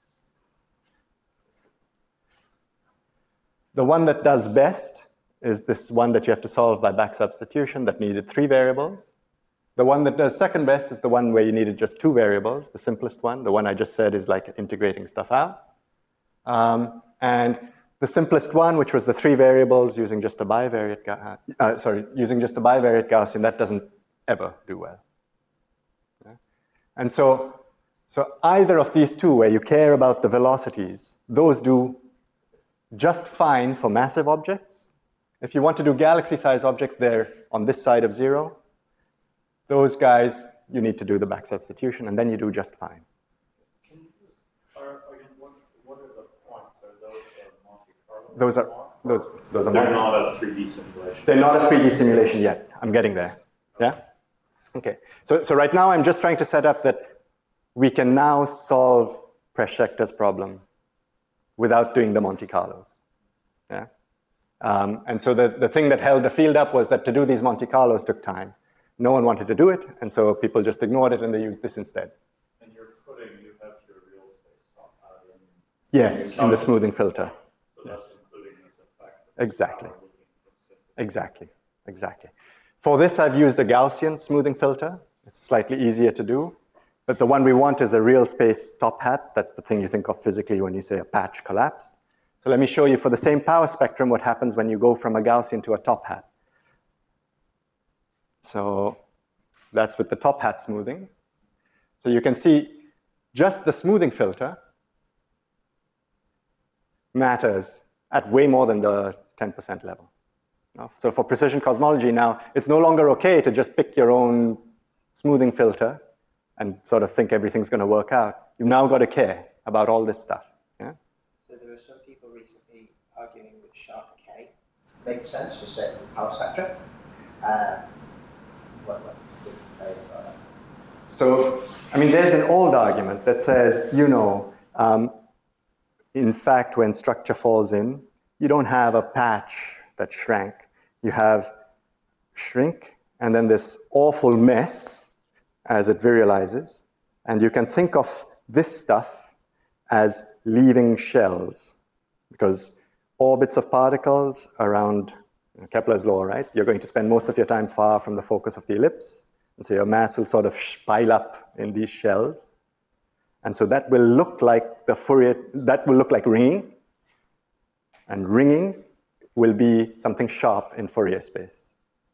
the one that does best is this one that you have to solve by back substitution that needed three variables. The one that does second best is the one where you needed just two variables, the simplest one. The one I just said is like integrating stuff out. Um, and the simplest one, which was the three variables using just a bivariate, uh, uh, sorry, using just a bivariate Gaussian, that doesn't ever do well. Yeah? And so, so either of these two, where you care about the velocities, those do just fine for massive objects. If you want to do galaxy-sized objects, they're on this side of zero. Those guys, you need to do the back substitution, and then you do just fine. Can you just, are, again, what, what are the points? Are those uh, Monte Carlo? Those are, those, those are They're Monte. not a three D simulation. They're not a three D simulation yet. I'm getting there. Yeah? Okay. So, so right now, I'm just trying to set up that we can now solve Presch-Schechter's problem without doing the Monte Carlos. Yeah? Um, and so the, the thing that held the field up was that to do these Monte Carlos took time. No one wanted to do it, and so people just ignored it, and they used this instead. And you're putting, you have your real space top out in. Yes, in the smoothing filter. So that's Yes. including this effect. Exactly. Exactly. Exactly. For this, I've used the Gaussian smoothing filter. It's slightly easier to do. But the one we want is a real space top hat. That's the thing you think of physically when you say a patch collapsed. So let me show you for the same power spectrum what happens when you go from a Gaussian to a top hat. So that's with the top hat smoothing. So you can see just the smoothing filter matters at way more than the ten percent level. So for precision cosmology now, it's no longer okay to just pick your own smoothing filter and sort of think everything's going to work out. You've now got to care about all this stuff. Yeah? So there were some people recently arguing that sharp K makes sense for certain power spectra. Uh, what, what did you say about that? So, I mean, there's an old argument that says, you know, um, in fact, when structure falls in, you don't have a patch that shrank. You have shrink, and then this awful mess as it virializes. And you can think of this stuff as leaving shells, because orbits of particles around Kepler's law, right? You're going to spend most of your time far from the focus of the ellipse. And so your mass will sort of pile up in these shells. And so that will look like the Fourier, that will look like ringing. And ringing will be something sharp in Fourier space.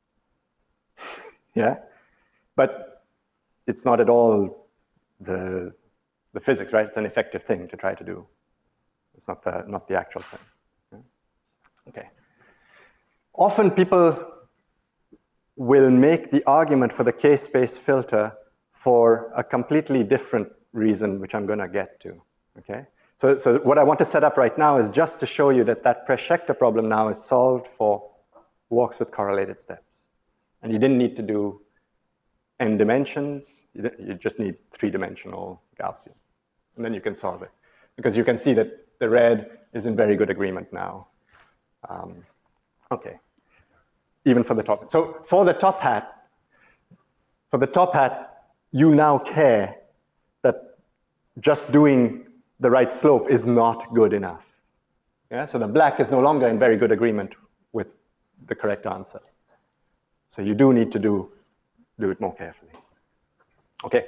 Yeah? But it's not at all the, the physics, right? It's an effective thing to try to do. It's not the, not the actual thing. Yeah? Okay. Often people will make the argument for the K-space filter for a completely different reason, which I'm going to get to, okay? So, so what I want to set up right now is just to show you that that Presch-Schechter problem now is solved for walks with correlated steps. And you didn't need to do n dimensions, you you just need three-dimensional Gaussians. And then you can solve it. Because you can see that the red is in very good agreement now. Um, okay. Even for the top. So for the top hat, for the top hat, you now care that just doing the right slope is not good enough. Yeah? So the black is no longer in very good agreement with the correct answer. So you do need to do, do it more carefully. Okay.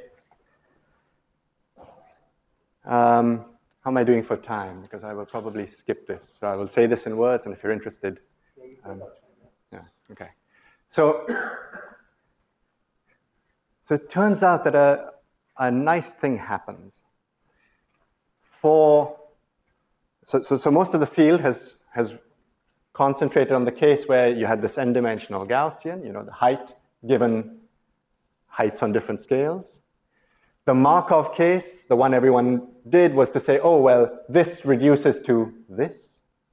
Um, how am I doing for time? Because I will probably skip this. So I will say this in words, and if you're interested. Um, yeah, okay. So, so it turns out that a, a nice thing happens. For, so, so, so most of the field has, has concentrated on the case where you had this n-dimensional Gaussian, you know, the height given heights on different scales. The Markov case, the one everyone did, was to say, oh, well, this reduces to this.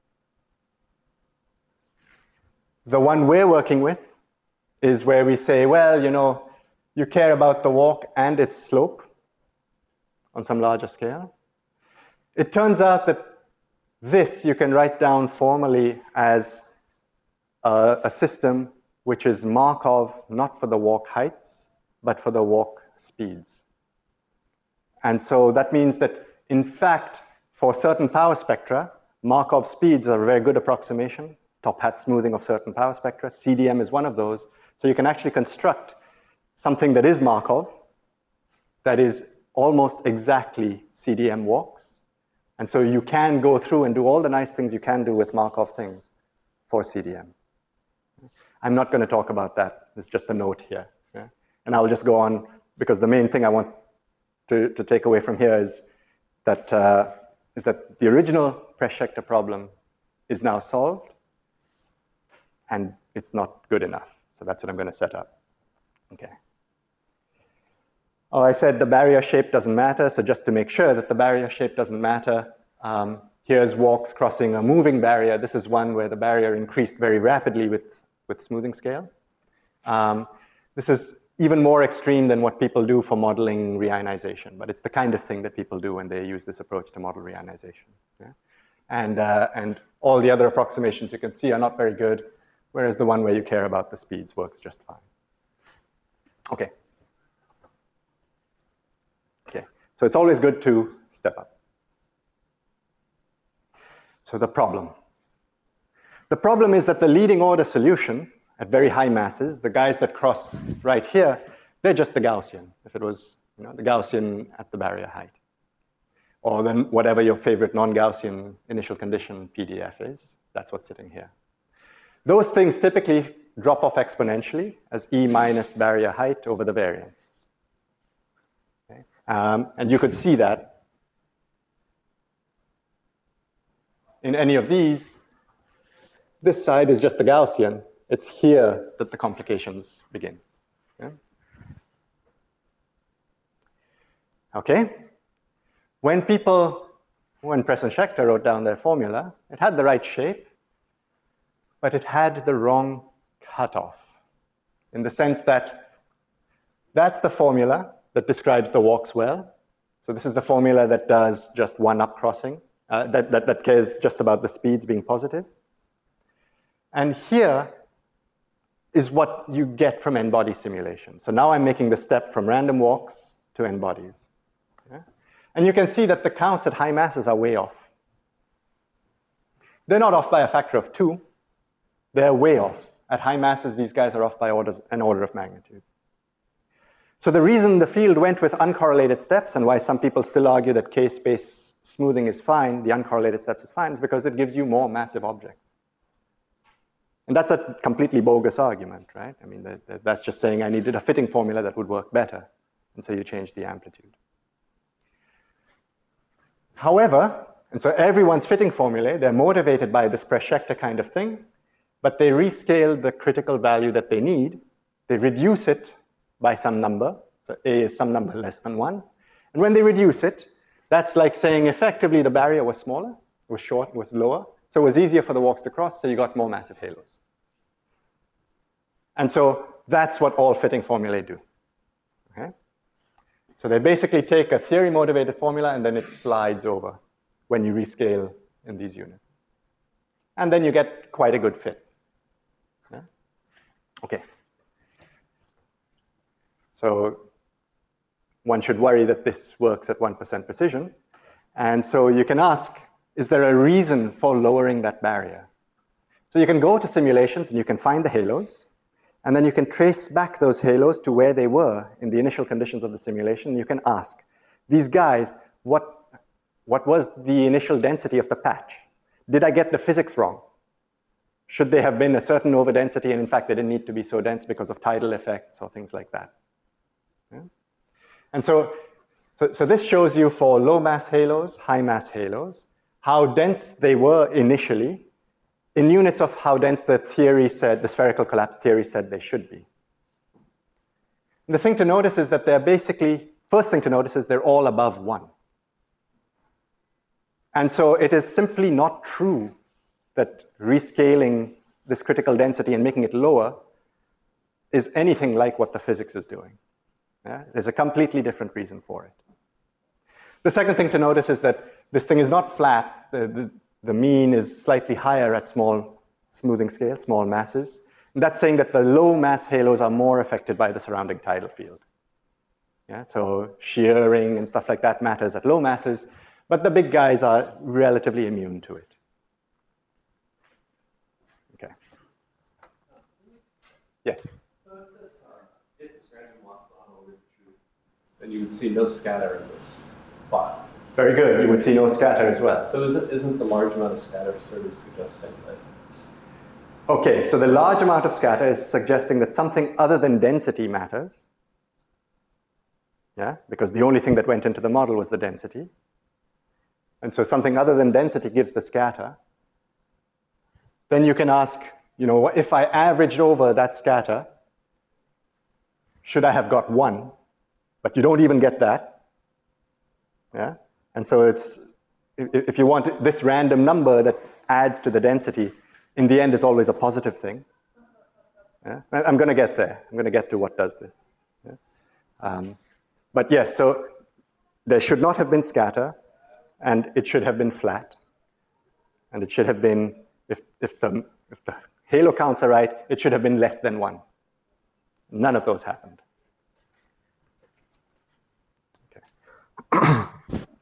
The one we're working with is where we say, well, you know, you care about the walk and its slope on some larger scale. It turns out that this you can write down formally as a, a system which is Markov not for the walk heights, but for the walk speeds. And so that means that, in fact, for certain power spectra, Markov speeds are a very good approximation, top hat smoothing of certain power spectra. C D M is one of those. So you can actually construct something that is Markov, that is almost exactly C D M walks. And so you can go through and do all the nice things you can do with Markov things for C D M. I'm not going to talk about that. It's just a note here. Yeah? And I'll just go on, because the main thing I want to, to take away from here is that, uh, is that the original Press-Schechter problem is now solved, and it's not good enough. So that's what I'm going to set up. Okay. Oh, I said the barrier shape doesn't matter, so just to make sure that the barrier shape doesn't matter, um, here's walks crossing a moving barrier. This is one where the barrier increased very rapidly with, with smoothing scale. Um, this is even more extreme than what people do for modeling reionization, but it's the kind of thing that people do when they use this approach to model reionization. Yeah? And, uh, and all the other approximations you can see are not very good, whereas the one where you care about the speeds works just fine. Okay. Okay, so it's always good to step up. So the problem. The problem is that the leading order solution at very high masses, the guys that cross right here, they're just the Gaussian, if it was, you know, the Gaussian at the barrier height. Or then whatever your favorite non-Gaussian initial condition P D F is, that's what's sitting here. Those things typically drop off exponentially as E minus barrier height over the variance. Okay? Um, and you could see that in any of these. This side is just the Gaussian. It's here that the complications begin. Yeah? Okay? When people, when Press and Schechter wrote down their formula, it had the right shape, but it had the wrong cutoff, in the sense that that's the formula that describes the walks well. So this is the formula that does just one up crossing, uh, that, that, that cares just about the speeds being positive. And here is what you get from n-body simulation. So now I'm making the step from random walks to n-bodies. Yeah? And you can see that the counts at high masses are way off. They're not off by a factor of two. They're way off. At high masses, these guys are off by orders, an order of magnitude. So the reason the field went with uncorrelated steps, and why some people still argue that k-space smoothing is fine, the uncorrelated steps is fine, is because it gives you more massive objects. And that's a completely bogus argument, right? I mean, that, that, that's just saying I needed a fitting formula that would work better, and so you change the amplitude. However, and so everyone's fitting formulae, they're motivated by this Press-Schechter kind of thing, but they rescale the critical value that they need. They reduce it by some number. So A is some number less than one. And when they reduce it, that's like saying effectively the barrier was smaller, it was short, it was lower. So it was easier for the walks to cross, so you got more massive halos. And so that's what all fitting formulae do. Okay? So they basically take a theory-motivated formula and then it slides over when you rescale in these units. And then you get quite a good fit. Yeah? Okay. So one should worry that this works at one percent precision. And so you can ask, is there a reason for lowering that barrier? So you can go to simulations and you can find the halos, and then you can trace back those halos to where they were in the initial conditions of the simulation. You can ask, these guys, what, what was the initial density of the patch? Did I get the physics wrong? Should they have been a certain overdensity, and in fact they didn't need to be so dense because of tidal effects or things like that? Yeah? And so, so, so this shows you for low mass halos, high mass halos, how dense they were initially, in units of how dense the theory said, the spherical collapse theory said they should be. And the thing to notice is that they're basically, first thing to notice is they're all above one. And so it is simply not true that rescaling this critical density and making it lower is anything like what the physics is doing. Yeah? There's a completely different reason for it. The second thing to notice is that this thing is not flat. The, the, The mean is slightly higher at small smoothing scale, small masses. And that's saying that the low mass halos are more affected by the surrounding tidal field. Yeah, so shearing and stuff like that matters at low masses, but the big guys are relatively immune to it. Okay. Yes? So if this, uh, if this random walk model were true, then you would see no scatter in this plot. Very good. You would see no scatter as well. So isn't, isn't the large amount of scatter sort of suggesting that? Okay, so the large amount of scatter is suggesting that something other than density matters. Yeah, because the only thing that went into the model was the density. And so something other than density gives the scatter. Then you can ask, you know, if I averaged over that scatter, should I have got one? But you don't even get that. Yeah? And so it's, if you want this random number that adds to the density, in the end, it's always a positive thing. Yeah? I'm going to get there. I'm going to get to what does this. Yeah? Um, but yes, so there should not have been scatter, and it should have been flat. And it should have been, if, if, the, if the halo counts are right, it should have been less than one. None of those happened. Okay.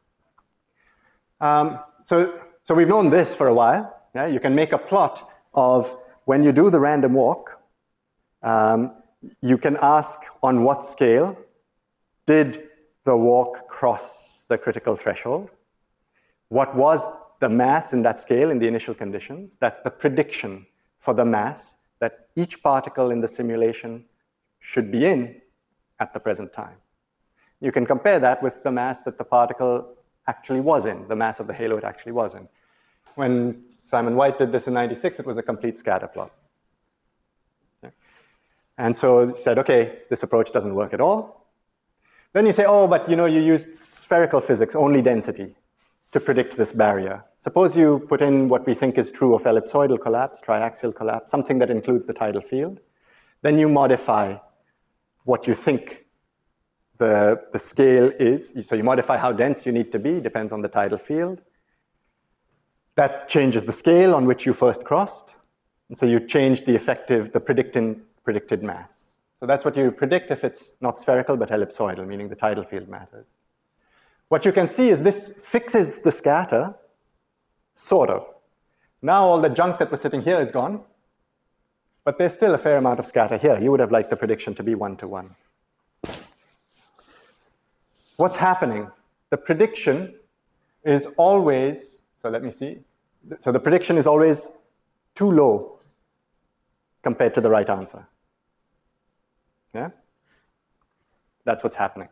Um, so, so we've known this for a while. Yeah? You can make a plot of when you do the random walk, um, you can ask on what scale did the walk cross the critical threshold? What was the mass in that scale in the initial conditions? That's the prediction for the mass that each particle in the simulation should be in at the present time. You can compare that with the mass that the particle actually was in, the mass of the halo it actually was in. When Simon White did this in ninety-six, it was a complete scatter plot. Okay. And so he said, okay, this approach doesn't work at all. Then you say, oh, but you know, you used spherical physics, only density, to predict this barrier. Suppose you put in what we think is true of ellipsoidal collapse, triaxial collapse, something that includes the tidal field. Then you modify what you think The, the scale is, so you modify how dense you need to be, depends on the tidal field. That changes the scale on which you first crossed. And so you change the effective, the predicted, predicted mass. So that's what you predict if it's not spherical, but ellipsoidal, meaning the tidal field matters. What you can see is this fixes the scatter, sort of. Now all the junk that was sitting here is gone, but there's still a fair amount of scatter here. You would have liked the prediction to be one-to-one. What's happening? The prediction is always, so let me see. So the prediction is always too low compared to the right answer. Yeah? That's what's happening.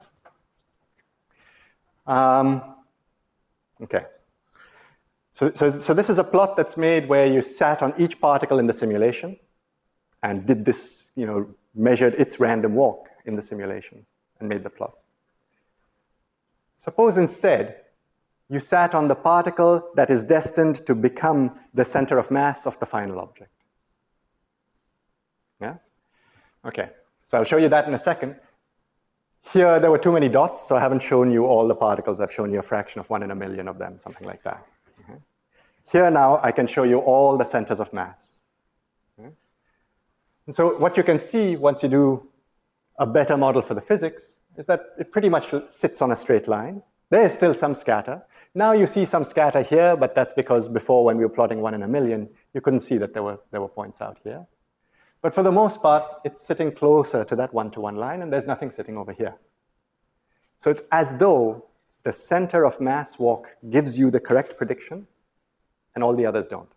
Um, okay. So, so, so this is a plot that's made where you sat on each particle in the simulation and did this, you know, measured its random walk in the simulation and made the plot. Suppose instead you sat on the particle that is destined to become the center of mass of the final object. Yeah? Okay, so I'll show you that in a second. Here, there were too many dots, so I haven't shown you all the particles. I've shown you a fraction of one in a million of them, something like that. Okay. Here now, I can show you all the centers of mass. Okay. And so what you can see once you do a better model for the physics is that it pretty much sits on a straight line. There is still some scatter. Now you see some scatter here, but that's because before, when we were plotting one in a million, you couldn't see that there were, there were points out here. But for the most part, it's sitting closer to that one-to-one line, and there's nothing sitting over here. So it's as though the center of mass walk gives you the correct prediction, and all the others don't.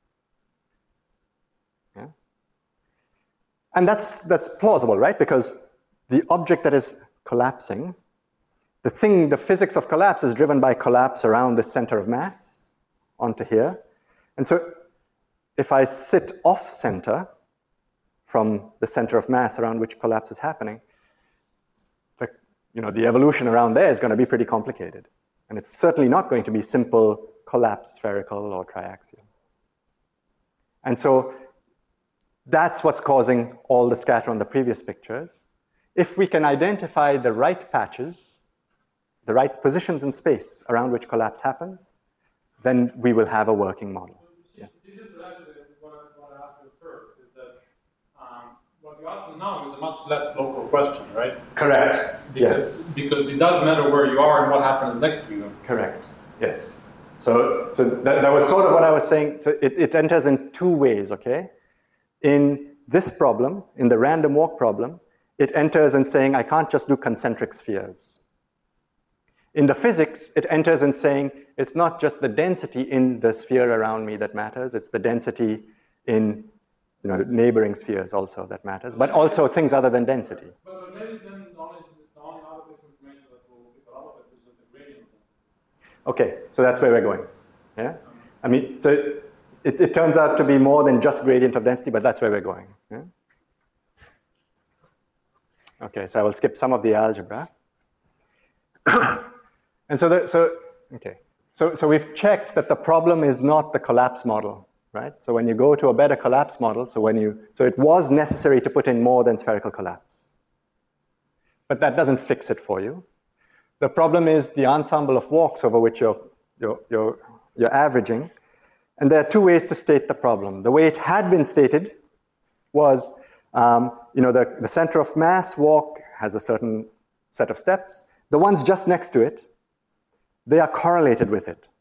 Yeah? And that's, that's plausible, right? Because the object that is collapsing, the thing, the physics of collapse is driven by collapse around the center of mass onto here. And so if I sit off-center from the center of mass around which collapse is happening, the, you know, the evolution around there is going to be pretty complicated. And it's certainly not going to be simple collapse spherical or triaxial. And so that's what's causing all the scatter on the previous pictures. If we can identify the right patches, the right positions in space around which collapse happens, then we will have a working model. Yes. This is actually what I, what I asked you first, is that um, what you asked me now is a much less local question, right? Correct. Because, yes. Because it does matter where you are and what happens next to you. Correct. Yes. So, so that, that was sort of what I was saying. So it, it enters in two ways, okay? In this problem, in the random walk problem, it enters in saying I can't just do concentric spheres. In the physics, it enters in saying it's not just the density in the sphere around me that matters, it's the density in, you know, neighboring spheres also that matters, but also things other than density. But, but maybe then the only, the only out of this information that will pick out of it is just the gradient density. Okay, so that's where we're going. Yeah? I mean, so it, it turns out to be more than just gradient of density, but that's where we're going. Yeah? Okay, so I will skip some of the algebra. And so, the, so okay, so, so we've checked that the problem is not the collapse model, right? So when you go to a better collapse model, so when you, so it was necessary to put in more than spherical collapse. But that doesn't fix it for you. The problem is the ensemble of walks over which you're, you're, you're, you're averaging. And there are two ways to state the problem. The way it had been stated was, um, you know, the, the center of mass walk has a certain set of steps. The ones just next to it, they are correlated with it.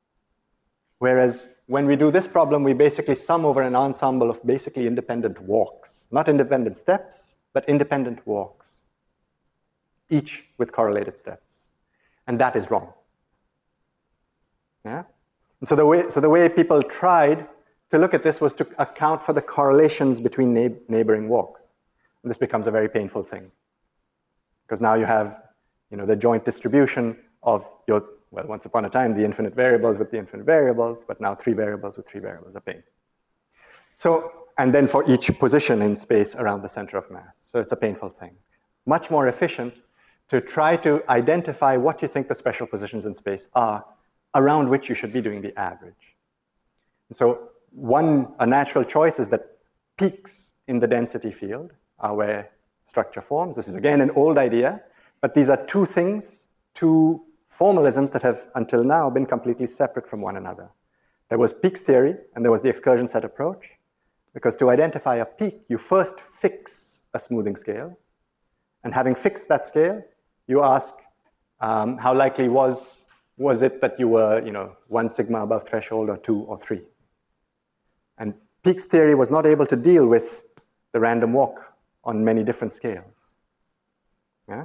Whereas when we do this problem, we basically sum over an ensemble of basically independent walks. Not independent steps, but independent walks, each with correlated steps. And that is wrong. Yeah? And so the way, so the way people tried to look at this was to account for the correlations between neigh- neighboring walks. And this becomes a very painful thing. Because now you have, you know, the joint distribution of your, well, once upon a time, the infinite variables with the infinite variables, but now three variables with three variables, a pain. So, and then for each position in space around the center of mass. So it's a painful thing. Much more efficient to try to identify what you think the special positions in space are around which you should be doing the average. And so one, a natural choice is that peaks in the density field are where structure forms. This is again an old idea, but these are two things, two formalisms that have until now been completely separate from one another. There was peaks theory and there was the excursion set approach, because to identify a peak, you first fix a smoothing scale, and having fixed that scale, you ask um, how likely was, was it that you were, you know, one sigma above threshold or two or three. And peaks theory was not able to deal with the random walk on many different scales. Yeah?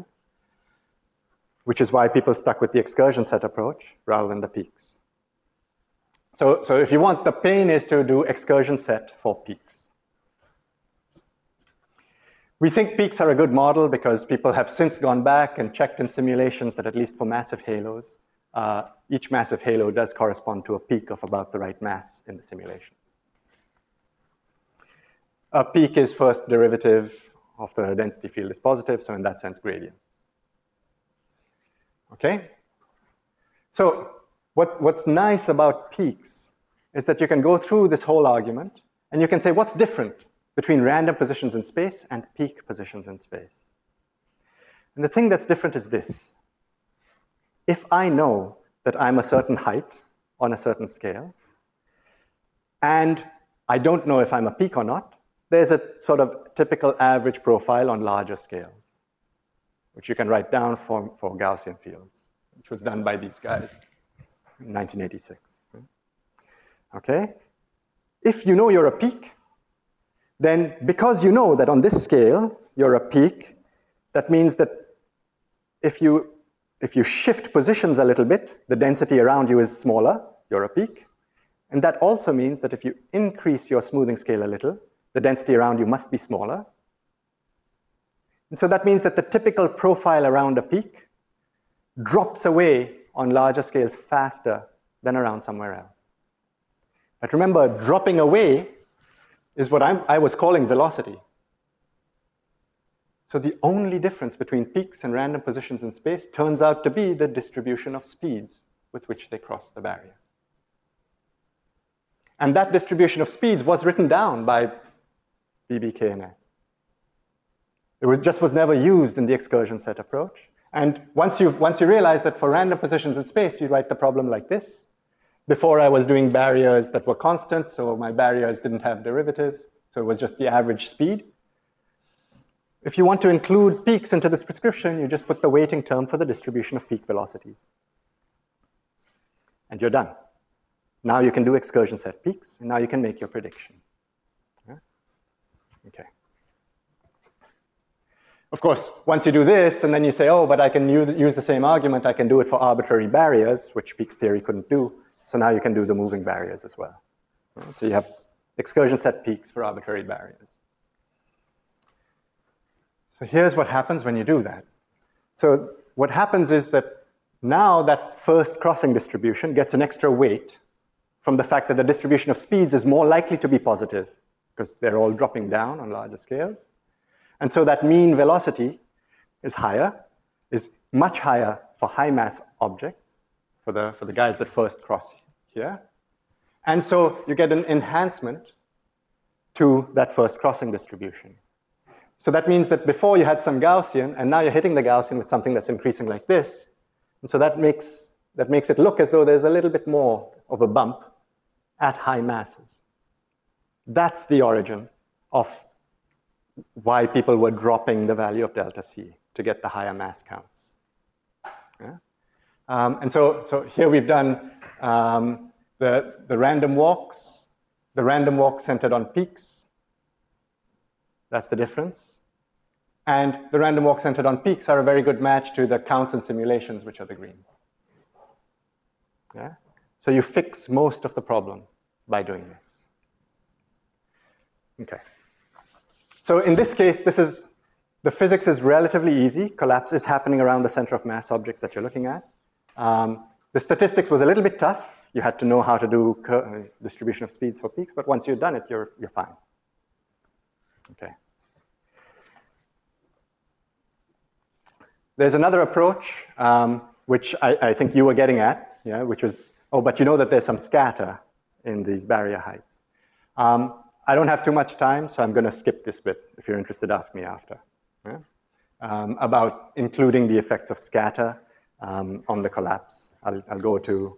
Which is why people stuck with the excursion set approach rather than the peaks. So, so if you want, the pain is to do excursion set for peaks. We think peaks are a good model because people have since gone back and checked in simulations that at least for massive halos, uh, each massive halo does correspond to a peak of about the right mass in the simulations. A peak is first derivative of the density field is positive, so in that sense, gradient. Okay? So what, what's nice about peaks is that you can go through this whole argument and you can say what's different between random positions in space and peak positions in space. And the thing that's different is this. If I know that I'm a certain height on a certain scale, and I don't know if I'm a peak or not, there's a sort of typical average profile on larger scales, which you can write down for, for Gaussian fields, which was done by these guys in nineteen eighty-six. Okay? If you know you're a peak, then because you know that on this scale you're a peak, that means that if you, if you shift positions a little bit, the density around you is smaller, you're a peak. And that also means that if you increase your smoothing scale a little, the density around you must be smaller. And so that means that the typical profile around a peak drops away on larger scales faster than around somewhere else. But remember, dropping away is what I'm, I was calling velocity. So the only difference between peaks and random positions in space turns out to be the distribution of speeds with which they cross the barrier. And that distribution of speeds was written down by B B K N S. It was, just was never used in the excursion set approach. And once you once you realize that for random positions in space, you write the problem like this. Before I was doing barriers that were constant, so my barriers didn't have derivatives, so it was just the average speed. If you want to include peaks into this prescription, you just put the weighting term for the distribution of peak velocities. And you're done. Now you can do excursion set peaks, and now you can make your prediction. Yeah? Okay. Of course, once you do this, and then you say, oh, but I can use the same argument, I can do it for arbitrary barriers, which Peaks theory couldn't do, so now you can do the moving barriers as well. Yeah? So you have excursion set peaks for arbitrary barriers. So here's what happens when you do that. So what happens is that now that first crossing distribution gets an extra weight from the fact that the distribution of speeds is more likely to be positive because they're all dropping down on larger scales. And so that mean velocity is higher, is much higher for high mass objects, for the, for the guys that first cross here. And so you get an enhancement to that first crossing distribution. So that means that before you had some Gaussian, and now you're hitting the Gaussian with something that's increasing like this. And so that makes, that makes it look as though there's a little bit more of a bump at high masses. That's the origin of why people were dropping the value of delta C to get the higher mass counts. Yeah? Um, and so, so here we've done um, the, the random walks, the random walk centered on peaks. That's the difference. And the random walk centered on peaks are a very good match to the counts and simulations, which are the green. Yeah? So you fix most of the problem by doing this. Okay. So in this case, this is, the physics is relatively easy. Collapse is happening around the center of mass objects that you're looking at. Um, the statistics was a little bit tough. You had to know how to do uh, distribution of speeds for peaks, but once you've done it, you're, you're fine. Okay. There's another approach, um, which I, I think you were getting at, yeah, which was, oh, but you know that there's some scatter in these barrier heights. Um, I don't have too much time, so I'm going to skip this bit. If you're interested, ask me after. Yeah? Um, about including the effects of scatter um, on the collapse. I'll, I'll go to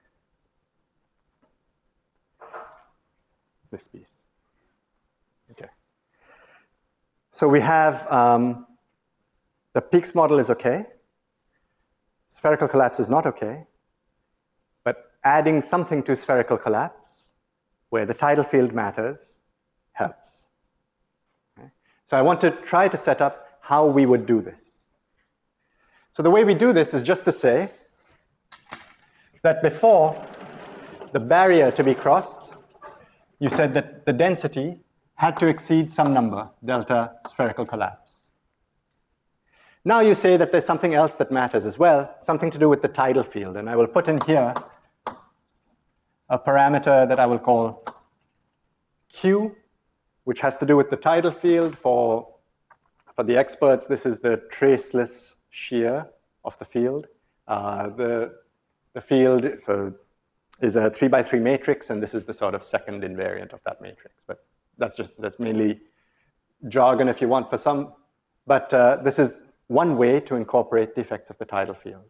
this piece. Okay. So we have um, the peaks model is okay. Spherical collapse is not okay. But adding something to spherical collapse, where the tidal field matters, helps. Okay? So I want to try to set up how we would do this. So the way we do this is just to say that before the barrier to be crossed, you said that the density had to exceed some number, delta spherical collapse. Now you say that there's something else that matters as well, something to do with the tidal field. And I will put in here a parameter that I will call Q, which has to do with the tidal field. For, for the experts, this is the traceless shear of the field. Uh, the, the field so, is a three by three matrix, and this is the sort of second invariant of that matrix. But that's just that's mainly jargon if you want for some. But uh, this is one way to incorporate the effects of the tidal field.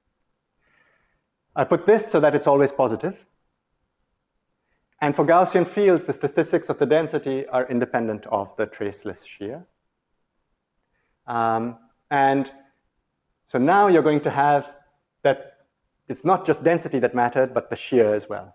I put this so that it's always positive. And for Gaussian fields, the statistics of the density are independent of the traceless shear. Um, and so now you're going to have that it's not just density that mattered, but the shear as well.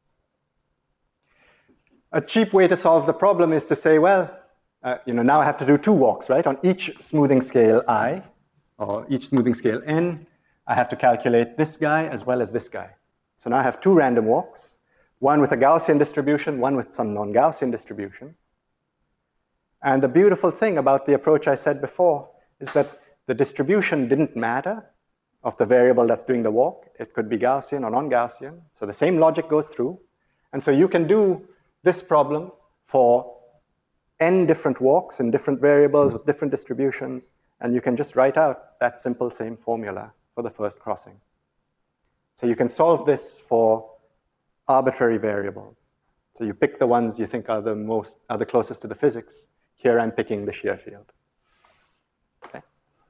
A cheap way to solve the problem is to say, well, uh, you know, now I have to do two walks, right? On each smoothing scale I, or each smoothing scale n, I have to calculate this guy as well as this guy. So now I have two random walks, one with a Gaussian distribution, one with some non-Gaussian distribution. And the beautiful thing about the approach I said before is that the distribution didn't matter of the variable that's doing the walk. It could be Gaussian or non-Gaussian. So the same logic goes through. And so you can do this problem for n different walks in different variables with different distributions, and you can just write out that simple same formula for the first crossing. So you can solve this for arbitrary variables. So you pick the ones you think are the most, are the closest to the physics. Here I'm picking the shear field. Okay?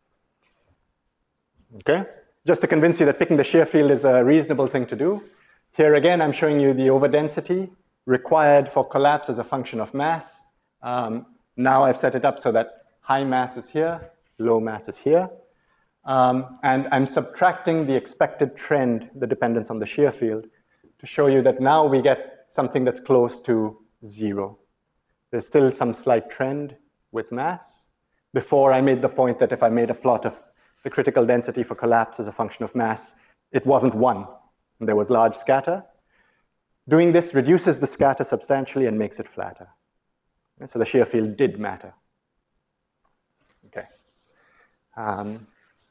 Okay? Just to convince you that picking the shear field is a reasonable thing to do, here again I'm showing you the overdensity required for collapse as a function of mass. Um, now I've set it up so that high mass is here, low mass is here. Um, and I'm subtracting the expected trend, the dependence on the shear field, to show you that now we get something that's close to zero. There's still some slight trend with mass. Before I made the point that if I made a plot of the critical density for collapse as a function of mass, it wasn't one. And there was large scatter. Doing this reduces the scatter substantially and makes it flatter. So the shear field did matter. Okay. Um,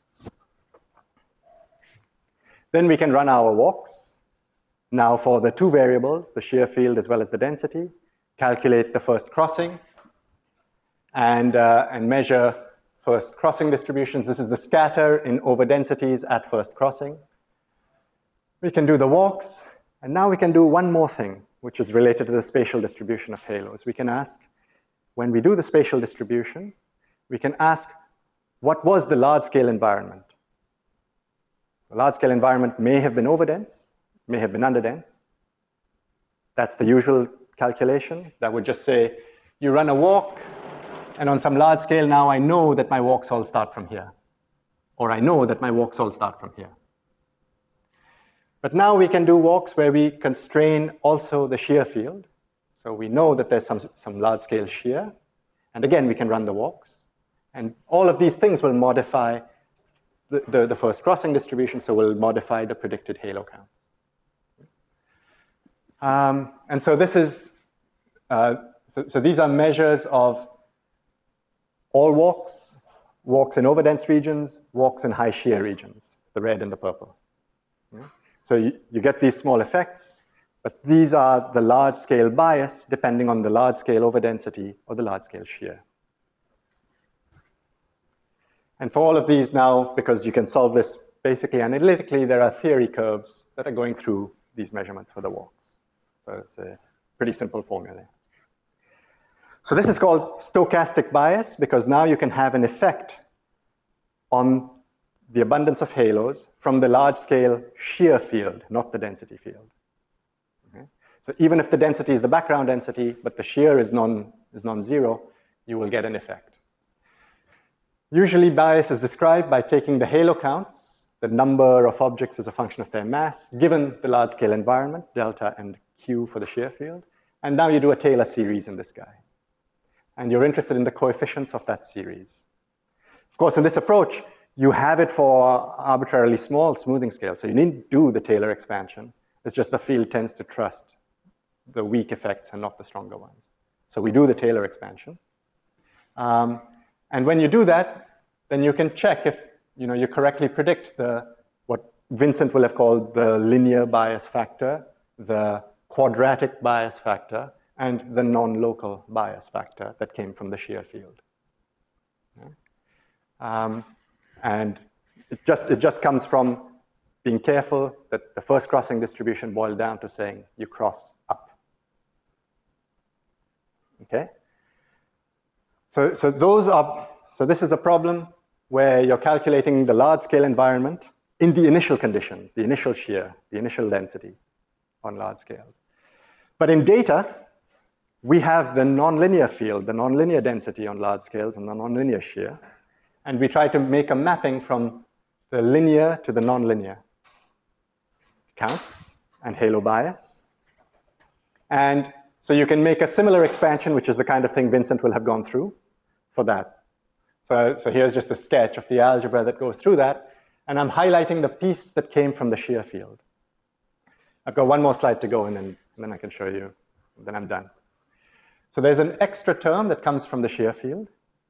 then we can run our walks. Now for the two variables, the shear field as well as the density, calculate the first crossing and, uh, and measure first crossing distributions. This is the scatter in overdensities at first crossing. We can do the walks, and now we can do one more thing, which is related to the spatial distribution of halos. We can ask, when we do the spatial distribution, we can ask, what was the large-scale environment? The large-scale environment may have been overdense, may have been underdense. That's the usual calculation. That would just say, you run a walk, and on some large scale now I know that my walks all start from here. Or I know that my walks all start from here. But now we can do walks where we constrain also the shear field. So we know that there's some, some large scale shear. And again, we can run the walks. And all of these things will modify the, the, the first crossing distribution, so we'll modify the predicted halo counts. Um, and so this is, uh, so, so these are measures of all walks, walks in overdense regions, walks in high shear regions, the red and the purple. Yeah? So you, you get these small effects, but these are the large-scale bias depending on the large-scale overdensity or the large-scale shear. And for all of these now, because you can solve this basically analytically, there are theory curves that are going through these measurements for the walks. So it's a pretty simple formula. So this is called stochastic bias because now you can have an effect on the abundance of halos from the large-scale shear field, not the density field. Okay? So even if the density is the background density, but the shear is non, is non-zero, you will get an effect. Usually bias is described by taking the halo counts, the number of objects as a function of their mass, given the large-scale environment, delta and Q for the shear field, and now you do a Taylor series in this guy. And you're interested in the coefficients of that series. Of course, in this approach, you have it for arbitrarily small smoothing scale, so you needn't do the Taylor expansion. It's just the field tends to trust the weak effects and not the stronger ones. So we do the Taylor expansion. Um, and when you do that, then you can check if you know, you correctly predict the, what Vincent will have called the linear bias factor, the quadratic bias factor, and the non-local bias factor that came from the shear field. Okay. Um, and it just, it just comes from being careful that the first crossing distribution boiled down to saying you cross up. Okay? So, so those are, so this is a problem where you're calculating the large-scale environment in the initial conditions, the initial shear, the initial density on large scales. But in data, we have the nonlinear field, the nonlinear density on large scales and the nonlinear shear. And we try to make a mapping from the linear to the nonlinear. Counts and halo bias. And so you can make a similar expansion, which is the kind of thing Vincent will have gone through for that. So, so here's just a sketch of the algebra that goes through that. And I'm highlighting the piece that came from the shear field. I've got one more slide to go, and then, and then I can show you. Then I'm done. So there's an extra term that comes from the shear field.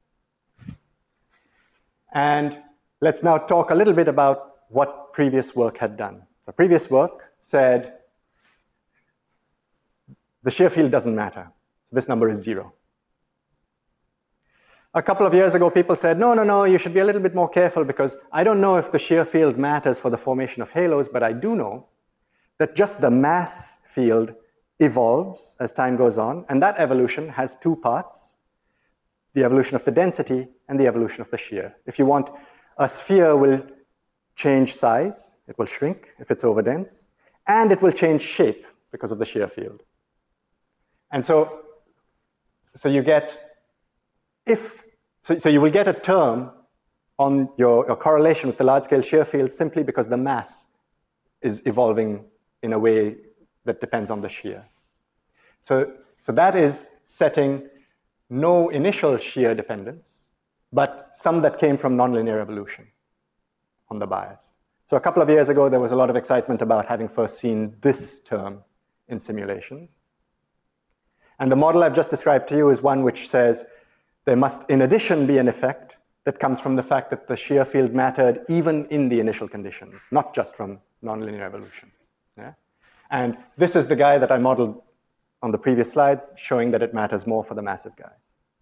And let's now talk a little bit about what previous work had done. So previous work said the shear field doesn't matter. So this number is zero. A couple of years ago, people said, no, no, no, you should be a little bit more careful because I don't know if the shear field matters for the formation of halos, but I do know that just the mass field evolves as time goes on, and that evolution has two parts, the evolution of the density and the evolution of the shear. If you want, a sphere will change size, it will shrink if it's overdense, and it will change shape because of the shear field. And so, so you get, if, so, so you will get a term on your, your correlation with the large-scale shear field simply because the mass is evolving in a way that depends on the shear. So, so that is setting no initial shear dependence, but some that came from nonlinear evolution on the bias. So a couple of years ago, there was a lot of excitement about having first seen this term in simulations. And the model I've just described to you is one which says there must, in addition, be an effect that comes from the fact that the shear field mattered even in the initial conditions, not just from nonlinear evolution. Yeah? And this is the guy that I modeled on the previous slide, showing that it matters more for the massive guys.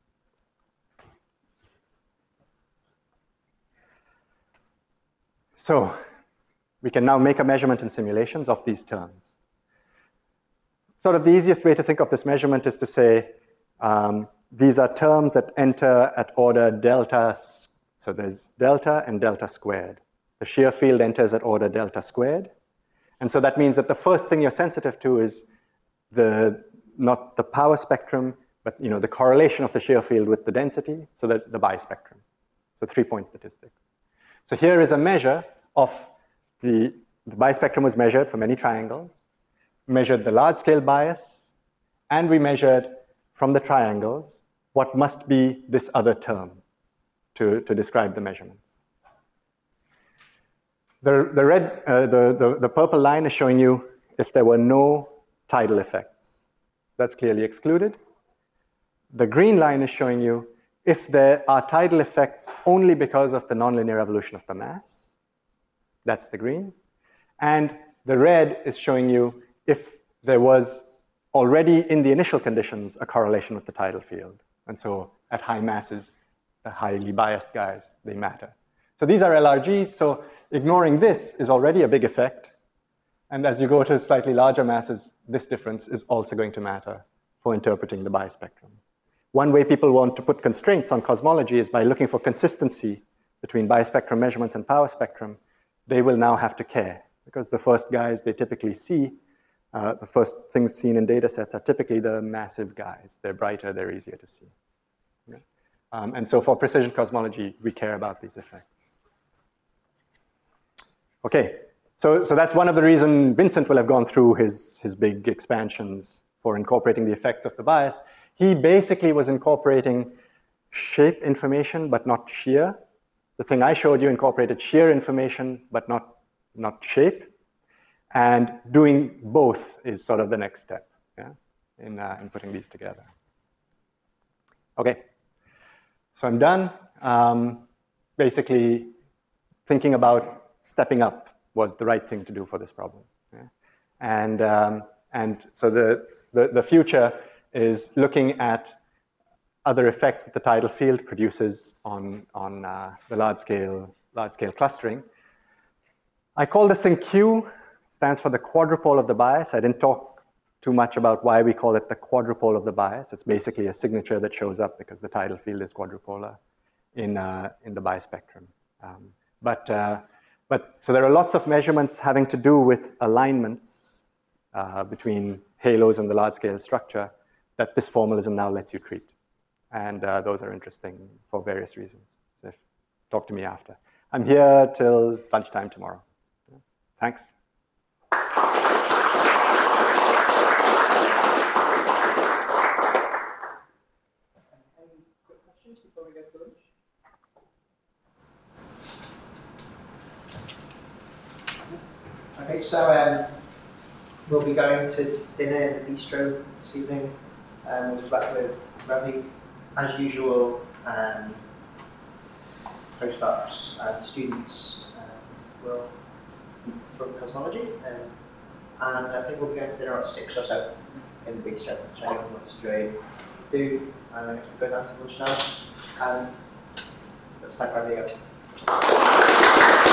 So we can now make a measurement in simulations of these terms. Sort of the easiest way to think of this measurement is to say, um, these are terms that enter at order delta, so there's delta and delta squared. The shear field enters at order delta squared. And so that means that the first thing you're sensitive to is the, not the power spectrum, but you know, the correlation of the shear field with the density, so that the bispectrum. So three-point statistics. So here is a measure of the, the bispectrum was measured for many triangles, measured the large-scale bias, and we measured from the triangles what must be this other term to, to describe the measurements. The, the, red, uh, the, the, the purple line is showing you if there were no tidal effects. That's clearly excluded. The green line is showing you if there are tidal effects only because of the nonlinear evolution of the mass. That's the green. And the red is showing you if there was already in the initial conditions a correlation with the tidal field. And so at high masses, the highly biased guys, they matter. So these are L R Gs, so ignoring this is already a big effect. And as you go to slightly larger masses, this difference is also going to matter for interpreting the bispectrum. One way people want to put constraints on cosmology is by looking for consistency between bispectrum measurements and power spectrum. They will now have to care, because the first guys they typically see, uh, the first things seen in data sets are typically the massive guys. They're brighter, they're easier to see. Okay? Um, and so for precision cosmology, we care about these effects. Okay, so, so that's one of the reasons Vincent will have gone through his, his big expansions for incorporating the effects of the bias. He basically was incorporating shape information, but not shear. The thing I showed you incorporated shear information, but not, not shape. And doing both is sort of the next step, yeah, in, uh, in putting these together. Okay, so I'm done. Um, basically, thinking about stepping up was the right thing to do for this problem. Yeah? And, um, and so the, the, the future is looking at other effects that the tidal field produces on, on uh, the large-scale large-scale clustering. I call this thing Q, stands for the quadrupole of the bias. I didn't talk too much about why we call it the quadrupole of the bias. It's basically a signature that shows up because the tidal field is quadrupolar. in, uh, in the bispectrum. Um, but, uh, but, so there are lots of measurements having to do with alignments uh, between halos and the large-scale structure that this formalism now lets you treat. And uh, those are interesting for various reasons. So if, talk to me after. I'm here till lunchtime tomorrow. Thanks. Any quick questions before we go to lunch? Okay, so um, we'll be going to dinner in the bistro this evening um, with Blackwood Ravi. As usual, um, postdocs and students um, will be from cosmology, um, and I think we'll be going to dinner at six or so in the bistro. So anyone wants to join, do. I'm going to go down to lunch now. Um, let's thank Ravi again.